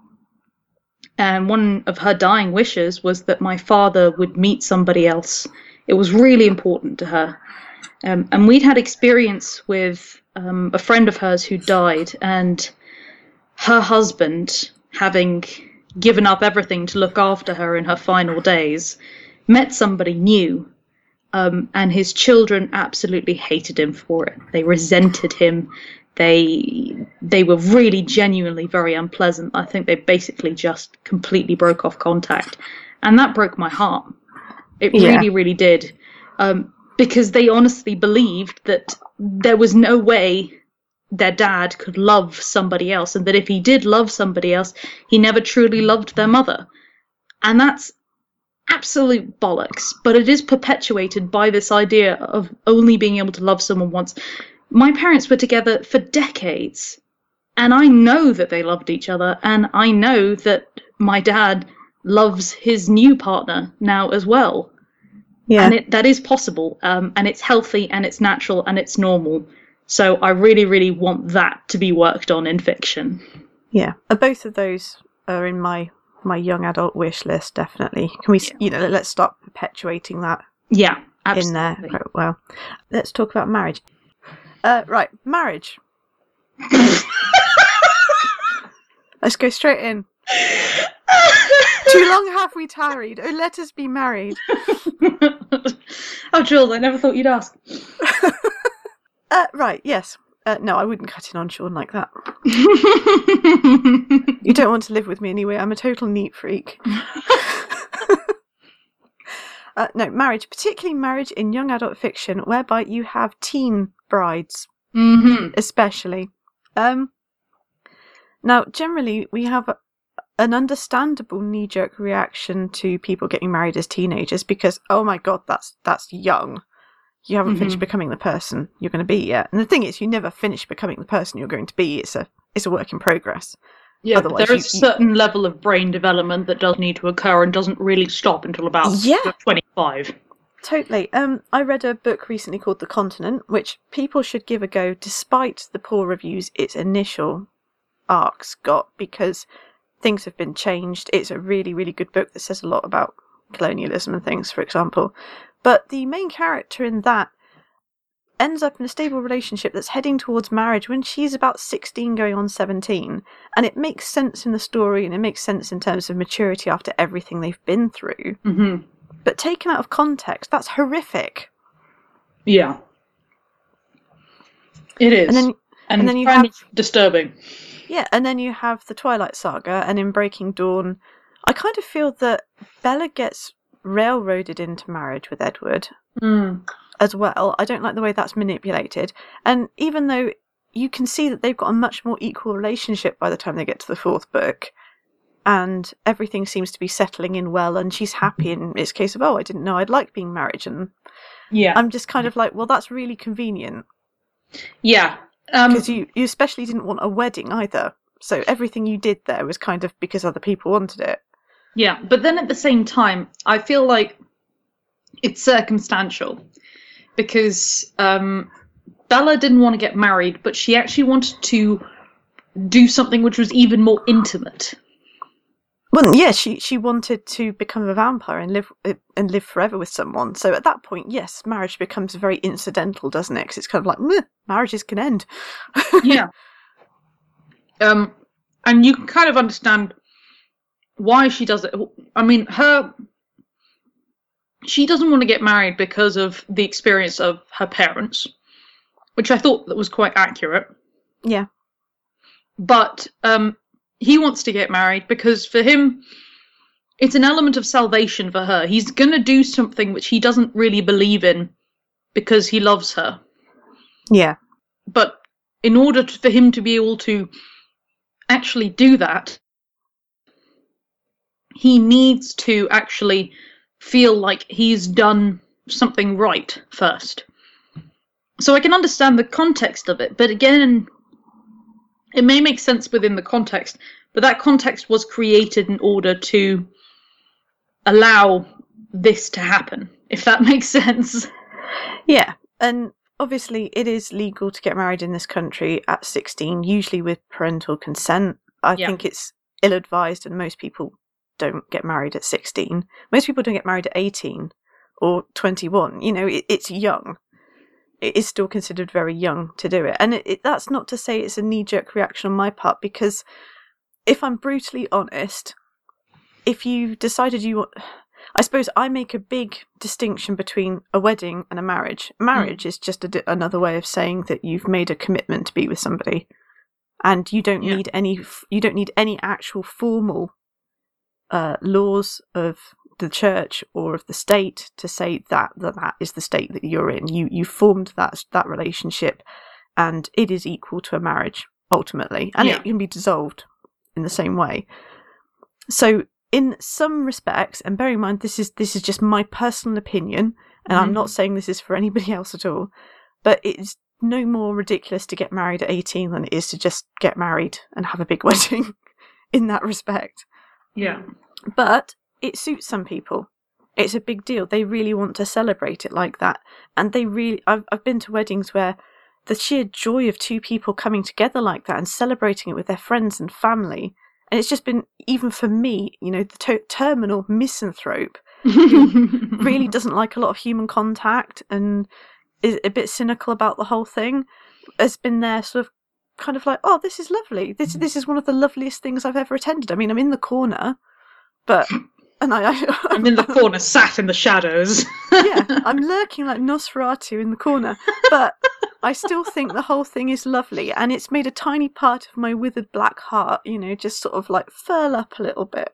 And one of her dying wishes was that my father would meet somebody else. It was really important to her. Um, and we'd had experience with um, a friend of hers who died, and her husband, having given up everything to look after her in her final days, met somebody new, um, and his children absolutely hated him for it. They resented him. They they were really genuinely very unpleasant. I think they basically just completely broke off contact. And that broke my heart. It Yeah. really, really did. Um, because they honestly believed that there was no way their dad could love somebody else, and that if he did love somebody else, he never truly loved their mother. And that's absolute bollocks, but it is perpetuated by this idea of only being able to love someone once. My parents were together for decades, and I know that they loved each other, and I know that my dad loves his new partner now as well. Yeah. And it, that is possible, um, and it's healthy, and it's natural, and it's normal. So I really, really want that to be worked on in fiction. Yeah. Uh, both of those are in my my young adult wish list, definitely. Can we, s you know, let's start perpetuating that Yeah, in there. absolutely. Right, well, let's talk about marriage. Uh, right, marriage. Let's go straight in. Too long have we tarried. Oh, let us be married. Oh, Jules, I never thought you'd ask. Uh, right, yes. Uh, no, I wouldn't cut in on Sean like that. You don't want to live with me anyway. I'm a total neat freak. uh, no, marriage, particularly marriage in young adult fiction, whereby you have teen brides, Mm-hmm. especially. Um, now, generally, we have a, an understandable knee-jerk reaction to people getting married as teenagers because, oh my god, that's that's young. You haven't Mhm. finished becoming the person you're going to be yet. And the thing is, you never finish becoming the person you're going to be. It's a it's a work in progress. Yeah, but Otherwise there you- is a certain level of brain development that does need to occur and doesn't really stop until about Yeah. twenty-five. Totally. Um, I read a book recently called The Continent, which people should give a go, despite the poor reviews its initial arcs got, because things have been changed. It's a really, really good book that says a lot about colonialism and things, for example. But the main character in that ends up in a stable relationship that's heading towards marriage when she's about sixteen going on seventeen. And it makes sense in the story, and it makes sense in terms of maturity after everything they've been through. Mm-hmm. But taken out of context, that's horrific. Yeah. It is. And then, and, and then you kind have... of disturbing. Yeah, and then you have the Twilight Saga, and in Breaking Dawn, I kind of feel that Bella gets railroaded into marriage with Edward mm. as well. I don't like the way that's manipulated. And even though you can see that they've got a much more equal relationship by the time they get to the fourth book, and everything seems to be settling in well, and she's happy, and it's a case of, oh, I didn't know I'd like being married, and yeah. I'm just kind of like, well, that's really convenient. Yeah. Because um, you, you especially didn't want a wedding either. So everything you did there was kind of because other people wanted it. Yeah, but then at the same time, I feel like it's circumstantial. Because um, Bella didn't want to get married, but she actually wanted to do something which was even more intimate. Well, yeah, she, she wanted to become a vampire and live and live forever with someone. So at that point, yes, marriage becomes very incidental, doesn't it? Because it's kind of like, meh, marriages can end. Yeah. Um, and you can kind of understand why she does it. I mean, her... She doesn't want to get married because of the experience of her parents, which I thought that was quite accurate. Yeah. But... um. He wants to get married because for him, it's an element of salvation for her. He's going to do something which he doesn't really believe in because he loves her. Yeah. But in order to, for him to be able to actually do that, he needs to actually feel like he's done something right first. So I can understand the context of it, but again... It may make sense within the context, but that context was created in order to allow this to happen, if that makes sense. Yeah, and obviously it is legal to get married in this country at sixteen, usually with parental consent. I Yeah. think it's ill-advised, and most people don't get married at sixteen. Most people don't get married at eighteen or twenty-one. You know, it, it's young. It is still considered very young to do it. And it, it, that's not to say it's a knee-jerk reaction on my part, because if I'm brutally honest, if you decided you want... I suppose I make a big distinction between a wedding and a marriage. Marriage mm. is just a, another way of saying that you've made a commitment to be with somebody, and you don't yeah. need any you don't need any actual formal uh, laws of the church or of the state to say that, that that is the state that you're in. You you formed that that relationship, and it is equal to a marriage ultimately, and yeah. it can be dissolved in the same way. So in some respects, and bear in mind this is this is just my personal opinion, and mm-hmm. I'm not saying this is for anybody else at all, but it's no more ridiculous to get married at eighteen than it is to just get married and have a big wedding in that respect. Yeah. But it suits some people. It's a big deal. They really want to celebrate it like that. And they really... I've, I've been to weddings where the sheer joy of two people coming together like that and celebrating it with their friends and family. And it's just been, even for me, you know, the to- terminal misanthrope who really doesn't like a lot of human contact and is a bit cynical about the whole thing, has been there sort of kind of like, oh, this is lovely. This, this is one of the loveliest things I've ever attended. I mean, I'm in the corner, but... And I, I, I'm in the corner, sat in the shadows. Yeah, I'm lurking like Nosferatu in the corner. But I still think the whole thing is lovely. And it's made a tiny part of my withered black heart, you know, just sort of like furl up a little bit.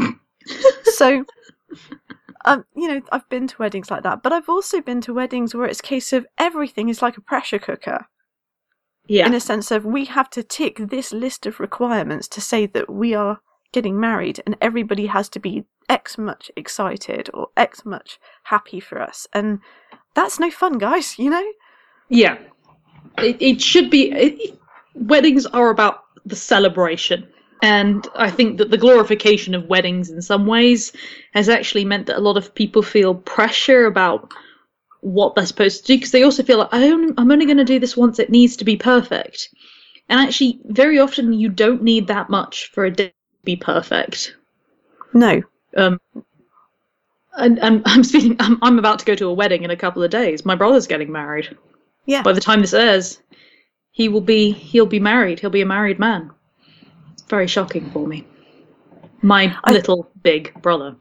So, um, you know, I've been to weddings like that. But I've also been to weddings where it's a case of everything is like a pressure cooker. Yeah. In a sense of, we have to tick this list of requirements to say that we are getting married, and everybody has to be X much excited or X much happy for us, and that's no fun, guys, you know? Yeah. It, it should be... It, weddings are about the celebration, and I think that the glorification of weddings in some ways has actually meant that a lot of people feel pressure about what they're supposed to do, because they also feel like, I only, I'm only going to do this once, it needs to be perfect. And actually, very often you don't need that much for a day be perfect. No. Um, and, and I'm speaking. I'm, I'm about to go to a wedding in a couple of days. My brother's getting married. Yeah. By the time this airs, he will be he'll be married. He'll be a married man. It's very shocking for me. My I- little big brother.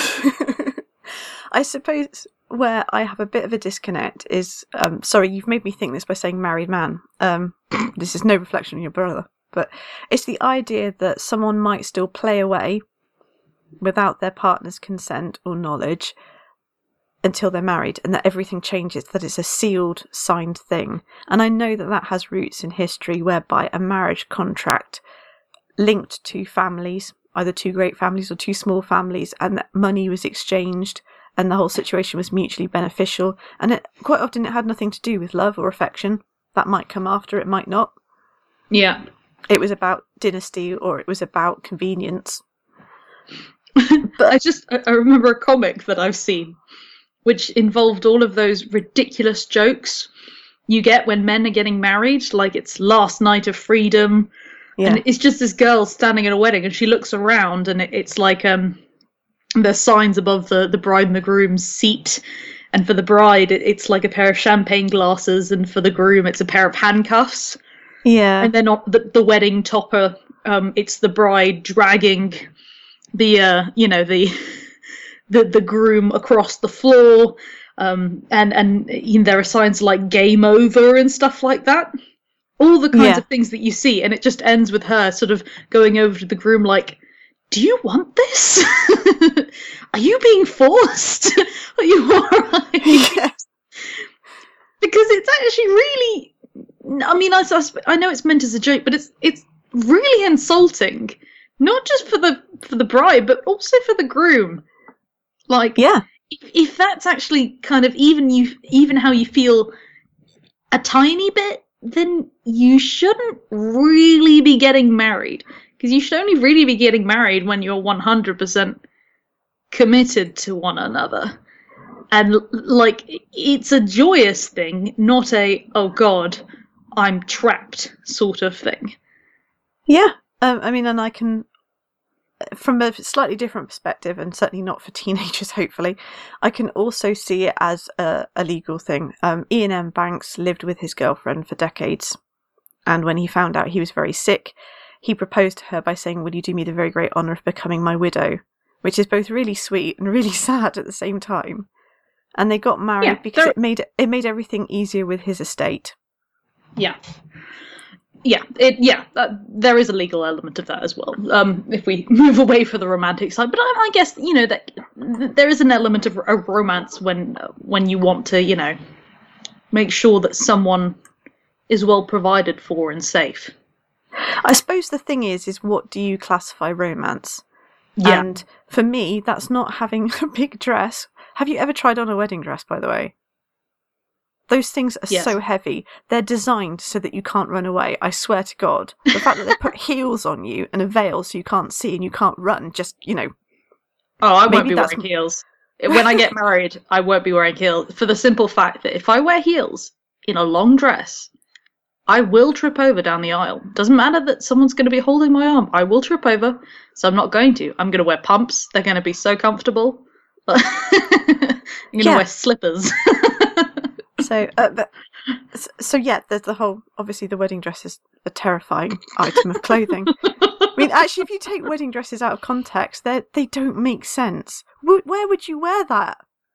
I suppose where I have a bit of a disconnect is, um, sorry, you've made me think this by saying married man. Um, this is no reflection on your brother, but it's the idea that someone might still play away without their partner's consent or knowledge until they're married, and that everything changes, that it's a sealed, signed thing. And I know that that has roots in history whereby a marriage contract linked two families, either two great families or two small families, and that money was exchanged and the whole situation was mutually beneficial. And it, quite often it had nothing to do with love or affection. That might come after, it might not. Yeah. It was about dynasty or it was about convenience. But I just, I I remember a comic that I've seen which involved all of those ridiculous jokes you get when men are getting married, like it's last night of freedom. Yeah. And it's just this girl standing at a wedding and she looks around and it, it's like um there's signs above the, the bride and the groom's seat. And for the bride, it, it's like a pair of champagne glasses, and for the groom, it's a pair of handcuffs. Yeah. And then on the, the wedding topper, um, it's the bride dragging the, uh, you know, the, the the groom across the floor. Um, and and you know, there are signs like "game over" and stuff like that. All the kinds Yeah. of things that you see, and it just ends with her sort of going over to the groom like, "Do you want this? Are you being forced? Are you alright?" Yeah. Because it's actually really, I mean, I, I know it's meant as a joke, but it's it's really insulting, not just for the for the bride, but also for the groom. Like, Yeah. if, if that's actually kind of even you, even how you feel a tiny bit, then you shouldn't really be getting married. Because you should only really be getting married when you're one hundred percent committed to one another. And, like, it's a joyous thing, not a, oh God, I'm trapped sort of thing. Yeah. Um, I mean, and I can, from a slightly different perspective, and certainly not for teenagers, hopefully, I can also see it as a, a legal thing. Um, Ian M. Banks lived with his girlfriend for decades. And when he found out he was very sick, he proposed to her by saying, "Will you do me the very great honour of becoming my widow?" Which is both really sweet and really sad at the same time. And they got married Yeah, because they're- it made it made everything easier with his estate. Yeah. Yeah, it, yeah, uh, there is a legal element of that as well. Um, if we move away from the romantic side, but I, I guess you know that there is an element of, of romance when when you want to, you know, make sure that someone is well provided for and safe. I suppose the thing is, is what do you classify romance? Yeah. And for me, that's not having a big dress. Have you ever tried on a wedding dress, by the way? Those things are Yes. so heavy. They're designed so that you can't run away. I swear to God. The fact that they put heels on you and a veil so you can't see and you can't run, just, you know. Oh, I won't Maybe be that's- wearing heels. When I get married, I won't be wearing heels for the simple fact that if I wear heels in a long dress, I will trip over down the aisle. Doesn't matter that someone's going to be holding my arm. I will trip over, so I'm not going to. I'm going to wear pumps. They're going to be so comfortable. I'm going to Yeah. wear slippers. So, uh, but, so yeah, there's the whole, obviously the wedding dress is a terrifying item of clothing. I mean, actually, if you take wedding dresses out of context, they they don't make sense. Wh- Where would you wear that?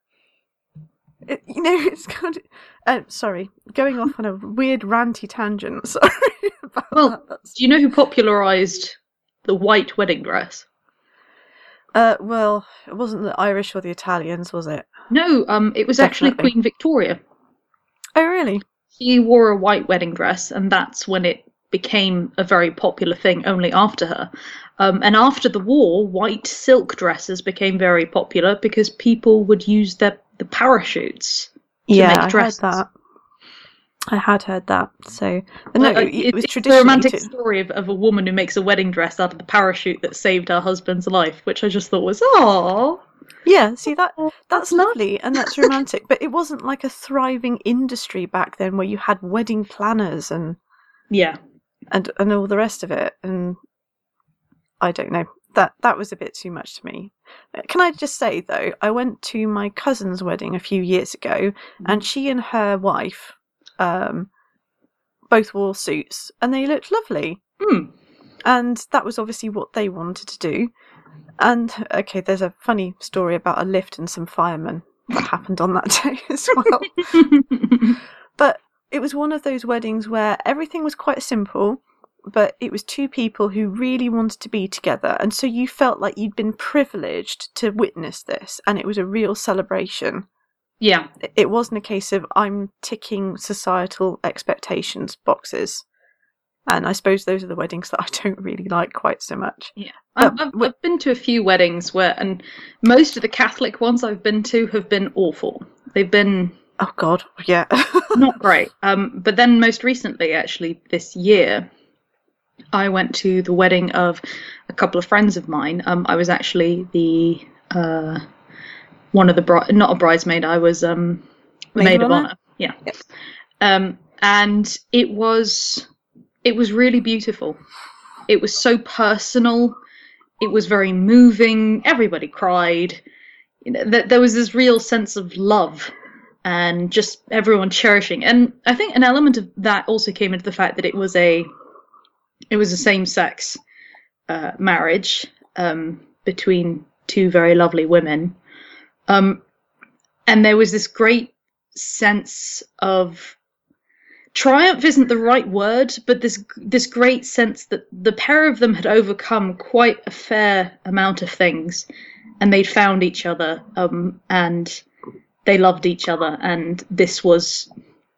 It, you know, it's kind of... Uh, sorry, going off on a weird ranty tangent. Sorry about Well, that. That's- Do you know who popularised the white wedding dress? Uh, well, it wasn't the Irish or the Italians, was it? No, um, it was actually Definitely. Queen Victoria. Oh, really? She wore a white wedding dress, and that's when it became a very popular thing only after her. Um, and after the war, white silk dresses became very popular because people would use their the parachutes to Yeah, make I heard dresses. that. I had heard that. So, but no, Like, it, it- it was it's the traditionally... romantic to- story of, of a woman who makes a wedding dress out of the parachute that saved her husband's life, which I just thought was, aww. Yeah, see, that Oh, that's that's nice. lovely and that's romantic, but it wasn't like a thriving industry back then where you had wedding planners and, Yeah. and, and all the rest of it. And I don't know. That that was a bit too much to me. Can I just say, though, I went to my cousin's wedding a few years ago, and she and her wife um, both wore suits and they looked lovely. Hmm. And that was obviously what they wanted to do. And, okay, there's a funny story about a lift and some firemen that happened on that day as well. But it was one of those weddings where everything was quite simple, but it was two people who really wanted to be together. And so you felt like you'd been privileged to witness this, and it was a real celebration. Yeah. It wasn't a case of I'm ticking societal expectations boxes. And I suppose those are the weddings that I don't really like quite so much. Yeah. I've, But I've, I've been to a few weddings where, and most of the Catholic ones I've been to have been awful. They've been Oh God, yeah. not great. Um, but then most recently, actually, this year, I went to the wedding of a couple of friends of mine. Um, I was actually the uh, one of the bri- not a bridesmaid. I was um, Maid maid of of honour? honor. Yeah. Yep. Um, and it was it was really beautiful. It was so personal. It was very moving. Everybody cried. You know, th- there was this real sense of love and just everyone cherishing. And I think an element of that also came into the fact that it was a it was a same-sex uh, marriage um, between two very lovely women. Um, and there was this great sense of triumph isn't the right word, but this this great sense that the pair of them had overcome quite a fair amount of things, and they'd found each other, um, and they loved each other, and this was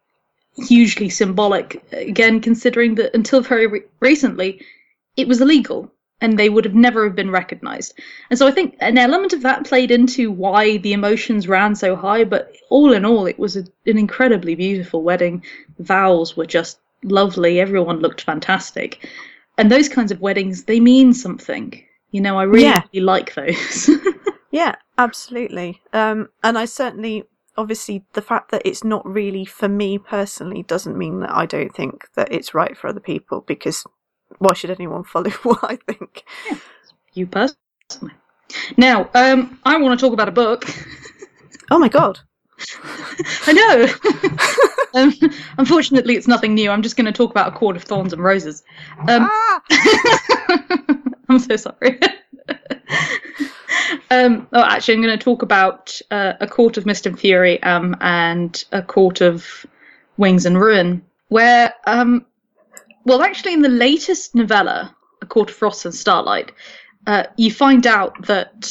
hugely symbolic, again, considering that until very re- recently, it was illegal, and they would have never have been recognised. And so I think an element of that played into why the emotions ran so high, but all in all, it was a, an incredibly beautiful wedding. The vows were just lovely. Everyone looked fantastic. And those kinds of weddings, they mean something. You know, I really, Yeah. really like those. Yeah, absolutely. Um, and I certainly, obviously, the fact that it's not really for me personally doesn't mean that I don't think that it's right for other people, because why should anyone follow what I think? You personally. Now, um, I want to talk about a book. Oh my God. I know. um, unfortunately, it's nothing new. I'm just going to talk about A Court of Thorns and Roses. Um, Ah! I'm so sorry. um, oh, actually, I'm going to talk about uh, A Court of Mist and Fury um, and A Court of Wings and Ruin, where, um, well, actually, in the latest novella, A Court of Frost and Starlight, uh, you find out that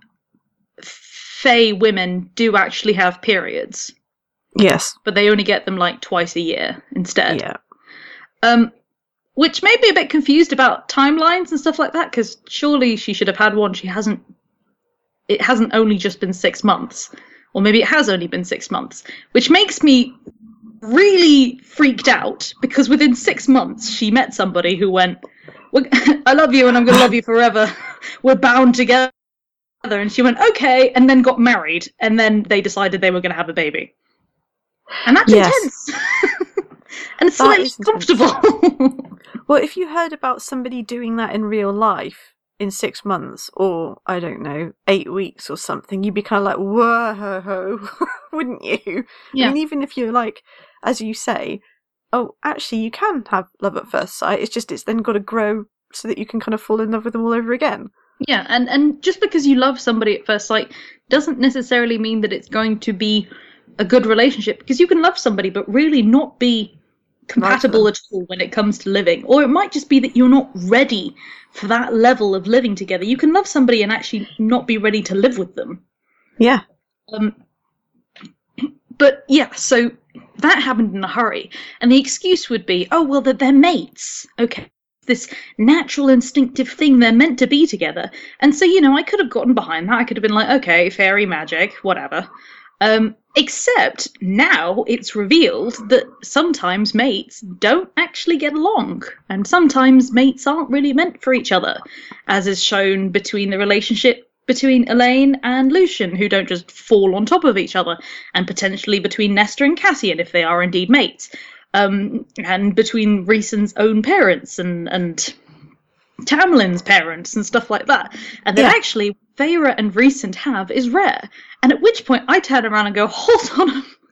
Fae women do actually have periods, Yes. but they only get them like twice a year instead. Yeah. Um, which made me a bit confused about timelines and stuff like that, because surely she should have had one. She hasn't. It hasn't only just been six months, or maybe it has only been six months, which makes me really freaked out, because within six months she met somebody who went, "We're- I love you and I'm going to love you forever. We're bound together." And she went, "Okay," and then got married, and then they decided they were going to have a baby. And that's Yes. intense. And it's That slightly is intense. comfortable. Well, if you heard about somebody doing that in real life in six months, or, I don't know, eight weeks or something, you'd be kind of like, whoa, wouldn't you? Yeah. I mean, even if you're like, as you say, oh, actually, you can have love at first sight, it's just it's then got to grow so that you can kind of fall in love with them all over again. Yeah, and, and just because you love somebody at first sight doesn't necessarily mean that it's going to be a good relationship, because you can love somebody but really not be compatible at all when it comes to living. Or it might just be that you're not ready for that level of living together. You can love somebody and actually not be ready to live with them. Yeah. Um, but yeah, so that happened in a hurry. And the excuse would be, oh, well, they're, they're mates. Okay. This natural instinctive thing, they're meant to be together. And so, you know, I could have gotten behind that. I could have been like, okay, fairy magic, whatever. Um, except now it's revealed that sometimes mates don't actually get along, and sometimes mates aren't really meant for each other, as is shown between the relationship between Elaine and Lucian, who don't just fall on top of each other, and potentially between Nestor and Cassian if they are indeed mates, um, and between Rhysand's own parents and and Tamlin's parents and stuff like that. And then Yeah. actually Feyre and Rhysand have is rare. And at which point I turn around and go, hold on,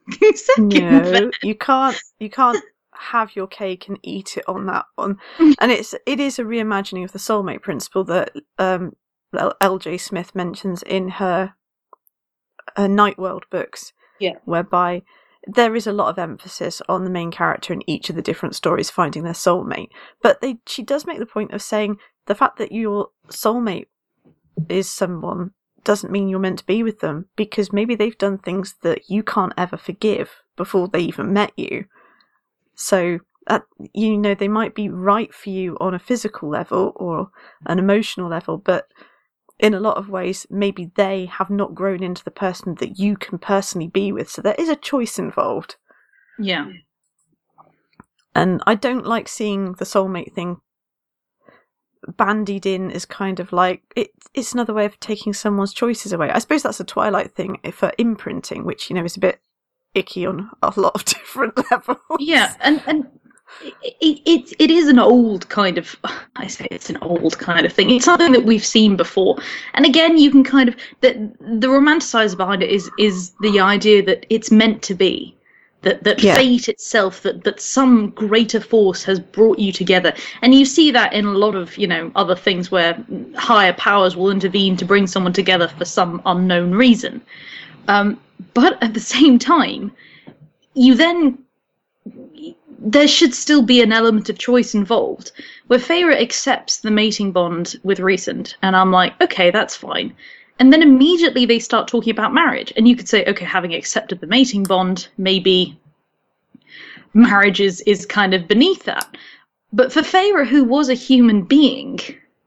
second No, best. you can't. You can't have your cake and eat it on that one. And it's it is a reimagining of the soulmate principle that um, L J Smith mentions in her, her Night World books. Yeah. Whereby there is a lot of emphasis on the main character in each of the different stories finding their soulmate. But they she does make the point of saying the fact that your soulmate is someone doesn't mean you're meant to be with them, because maybe they've done things that you can't ever forgive before they even met you. So, uh, you know, they might be right for you on a physical level or an emotional level, but in a lot of ways, maybe they have not grown into the person that you can personally be with. So there is a choice involved. Yeah. And I don't like seeing the soulmate thing bandied in as kind of like it, it's another way of taking someone's choices away. I suppose that's a Twilight thing for imprinting, which, you know, is a bit icky on a lot of different levels. Yeah, and and it, it it is an old kind of, I say it's an old kind of thing. It's something that we've seen before, and again, you can kind of the the romanticizer behind it is is the idea that it's meant to be. That, that Yeah. fate itself, that, that some greater force has brought you together. And you see that in a lot of, you know, other things where higher powers will intervene to bring someone together for some unknown reason. Um, but at the same time, you then, there should still be an element of choice involved, where Feyre accepts the mating bond with Rhysand, and I'm like, okay, that's fine. And then immediately they start talking about marriage. And you could say, okay, having accepted the mating bond, maybe marriage is, is kind of beneath that. But for Feyre, who was a human being,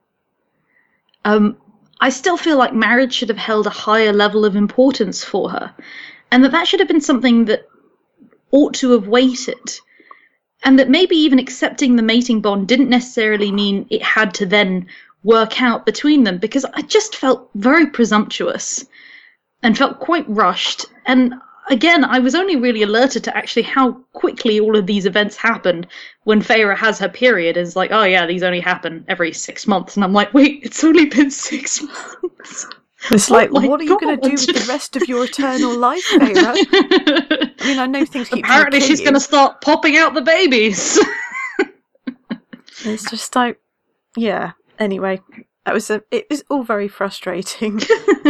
um, I still feel like marriage should have held a higher level of importance for her. And that that should have been something that ought to have waited. And that maybe even accepting the mating bond didn't necessarily mean it had to then work out between them, because I just felt very presumptuous and felt quite rushed. And again, I was only really alerted to actually how quickly all of these events happened when Feyre has her period. It's like, oh yeah, these only happen every six months. And I'm like, wait, it's only been six months. It's like, Oh my what are you going to do God. with the rest of your eternal life, Feyre? I mean, I know things keep Apparently she's going to start popping out the babies. It's just like, yeah. Anyway, that was a. It was all very frustrating.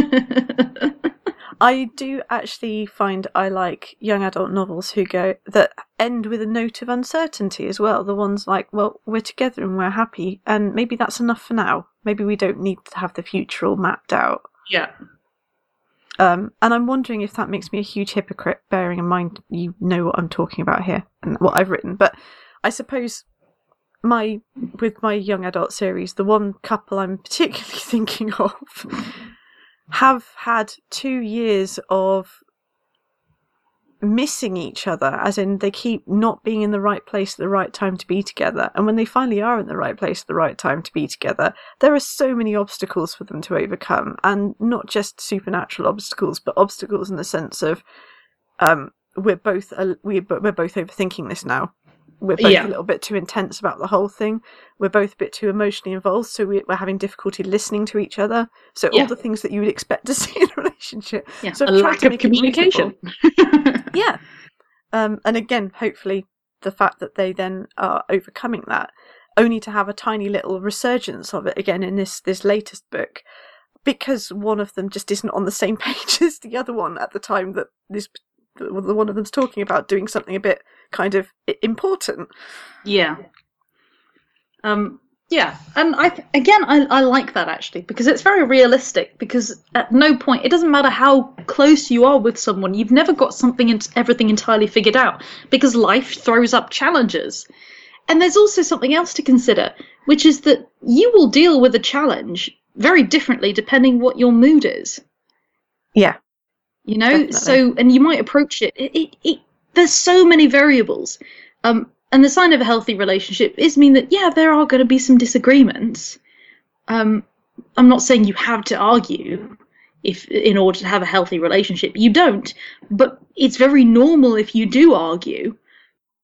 I do actually find I like young adult novels who go that end with a note of uncertainty as well. The ones like, well, we're together and we're happy, and maybe that's enough for now. Maybe we don't need to have the future all mapped out. Yeah. Um, and I'm wondering if that makes me a huge hypocrite, bearing in mind you know what I'm talking about here and what I've written. But I suppose my with my young adult series, the one couple I'm particularly thinking of have had two years of missing each other, as in they keep not being in the right place at the right time to be together. And when they finally are in the right place at the right time to be together, there are so many obstacles for them to overcome, and not just supernatural obstacles, but obstacles in the sense of um, we're both uh, we're, we're both overthinking this now. We're both Yeah. a little bit too intense about the whole thing. We're both a bit too emotionally involved, so we- we're having difficulty listening to each other. So Yeah. all the things that you would expect to see in a relationship. Yeah. So A I've tried lack to of make it reasonable. communication. Yeah. Um, and again, hopefully the fact that they then are overcoming that, only to have a tiny little resurgence of it again in this, this latest book, because one of them just isn't on the same page as the other one at the time that this the the one of them's talking about doing something a bit kind of i- important. Yeah. Um, yeah, and I th- again, I, I like that actually, because it's very realistic, because at no point, it doesn't matter how close you are with someone, you've never got something and everything entirely figured out, because life throws up challenges. And there's also something else to consider, which is that you will deal with a challenge very differently depending what your mood is. Yeah. You know, Definitely. so, and you might approach it, it, it, it there's so many variables. Um, and the sign of a healthy relationship is mean that, yeah, there are going to be some disagreements. Um, I'm not saying you have to argue if in order to have a healthy relationship. You don't, but it's very normal if you do argue.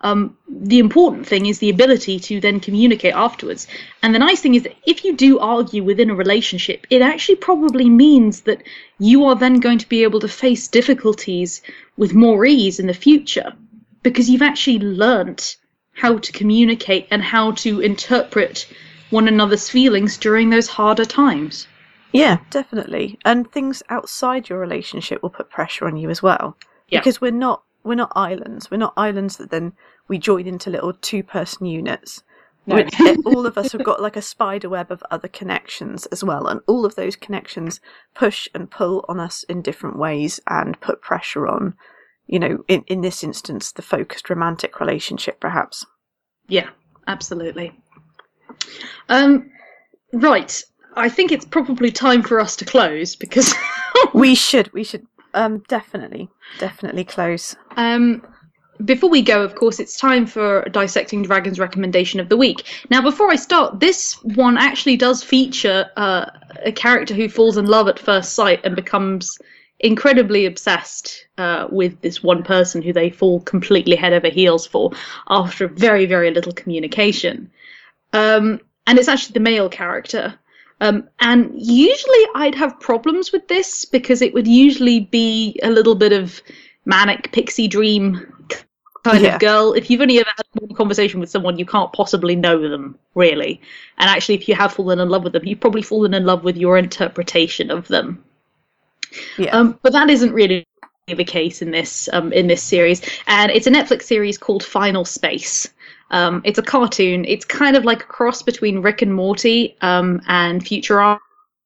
Um, the important thing is the ability to then communicate afterwards. And the nice thing is that if you do argue within a relationship, it actually probably means that you are then going to be able to face difficulties with more ease in the future, because you've actually learnt how to communicate and how to interpret one another's feelings during those harder times. Yeah, definitely. And things outside your relationship will put pressure on you as well. Yeah. Because we're not we're not islands. We're not islands that then we join into little two-person units. No. All of us have got like a spider web of other connections as well, and all of those connections push and pull on us in different ways and put pressure on, you know, in, in this instance, the focused romantic relationship, perhaps. Yeah, absolutely. Um, right. I think it's probably time for us to close, because we should, we should um, definitely, definitely close. Um, before we go, of course, it's time for Dissecting Dragons recommendation of the week. Now, before I start, this one actually does feature uh, a character who falls in love at first sight and becomes incredibly obsessed uh, with this one person who they fall completely head over heels for after very, very little communication. Um, and it's actually the male character. Um, and usually I'd have problems with this because it would usually be a little bit of manic pixie dream kind yeah. of girl. If you've only ever had a conversation with someone, you can't possibly know them, really. And actually, if you have fallen in love with them, you've probably fallen in love with your interpretation of them. Yeah. Um, but that isn't really the case in this um, in this series. And it's a Netflix series called Final Space. Um, it's a cartoon. It's kind of like a cross between Rick and Morty um, and Futurama.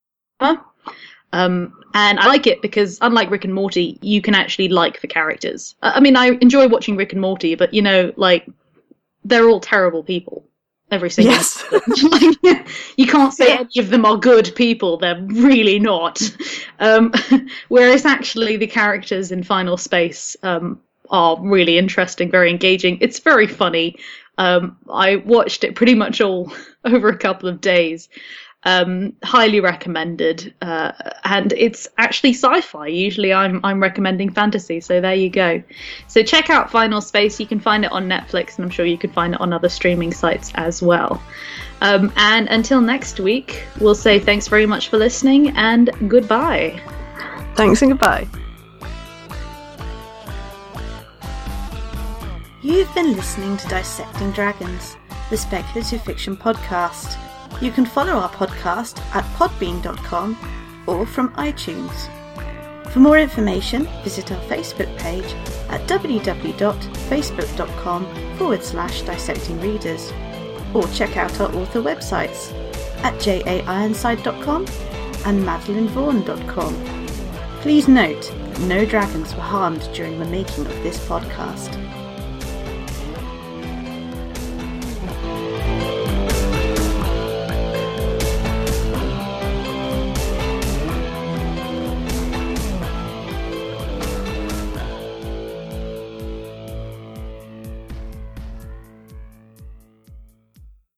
Um, and I like it because, unlike Rick and Morty, you can actually like the characters. I mean, I enjoy watching Rick and Morty, but, you know, like, they're all terrible people. Every single yes. one. You can't say any of them are good people. They're really not. Um, whereas, actually, the characters in Final Space um, are really interesting, very engaging. It's very funny. Um, I watched it pretty much all over a couple of days. Um, highly recommended, uh, and it's actually sci-fi. Usually I'm I'm recommending fantasy, so there you go. So check out Final Space. You can find it on Netflix, and I'm sure you can find it on other streaming sites as well. Um, and until next week, we'll say thanks very much for listening, and goodbye. Thanks and goodbye. You've been listening to Dissecting Dragons, the speculative fiction podcast. You can follow our podcast at podbean dot com or from iTunes. For more information, visit our Facebook page at www.facebook.com forward slash dissecting readers, or check out our author websites at j a ironside dot com and madeline vaughan dot com. Please note that no dragons were harmed during the making of this podcast.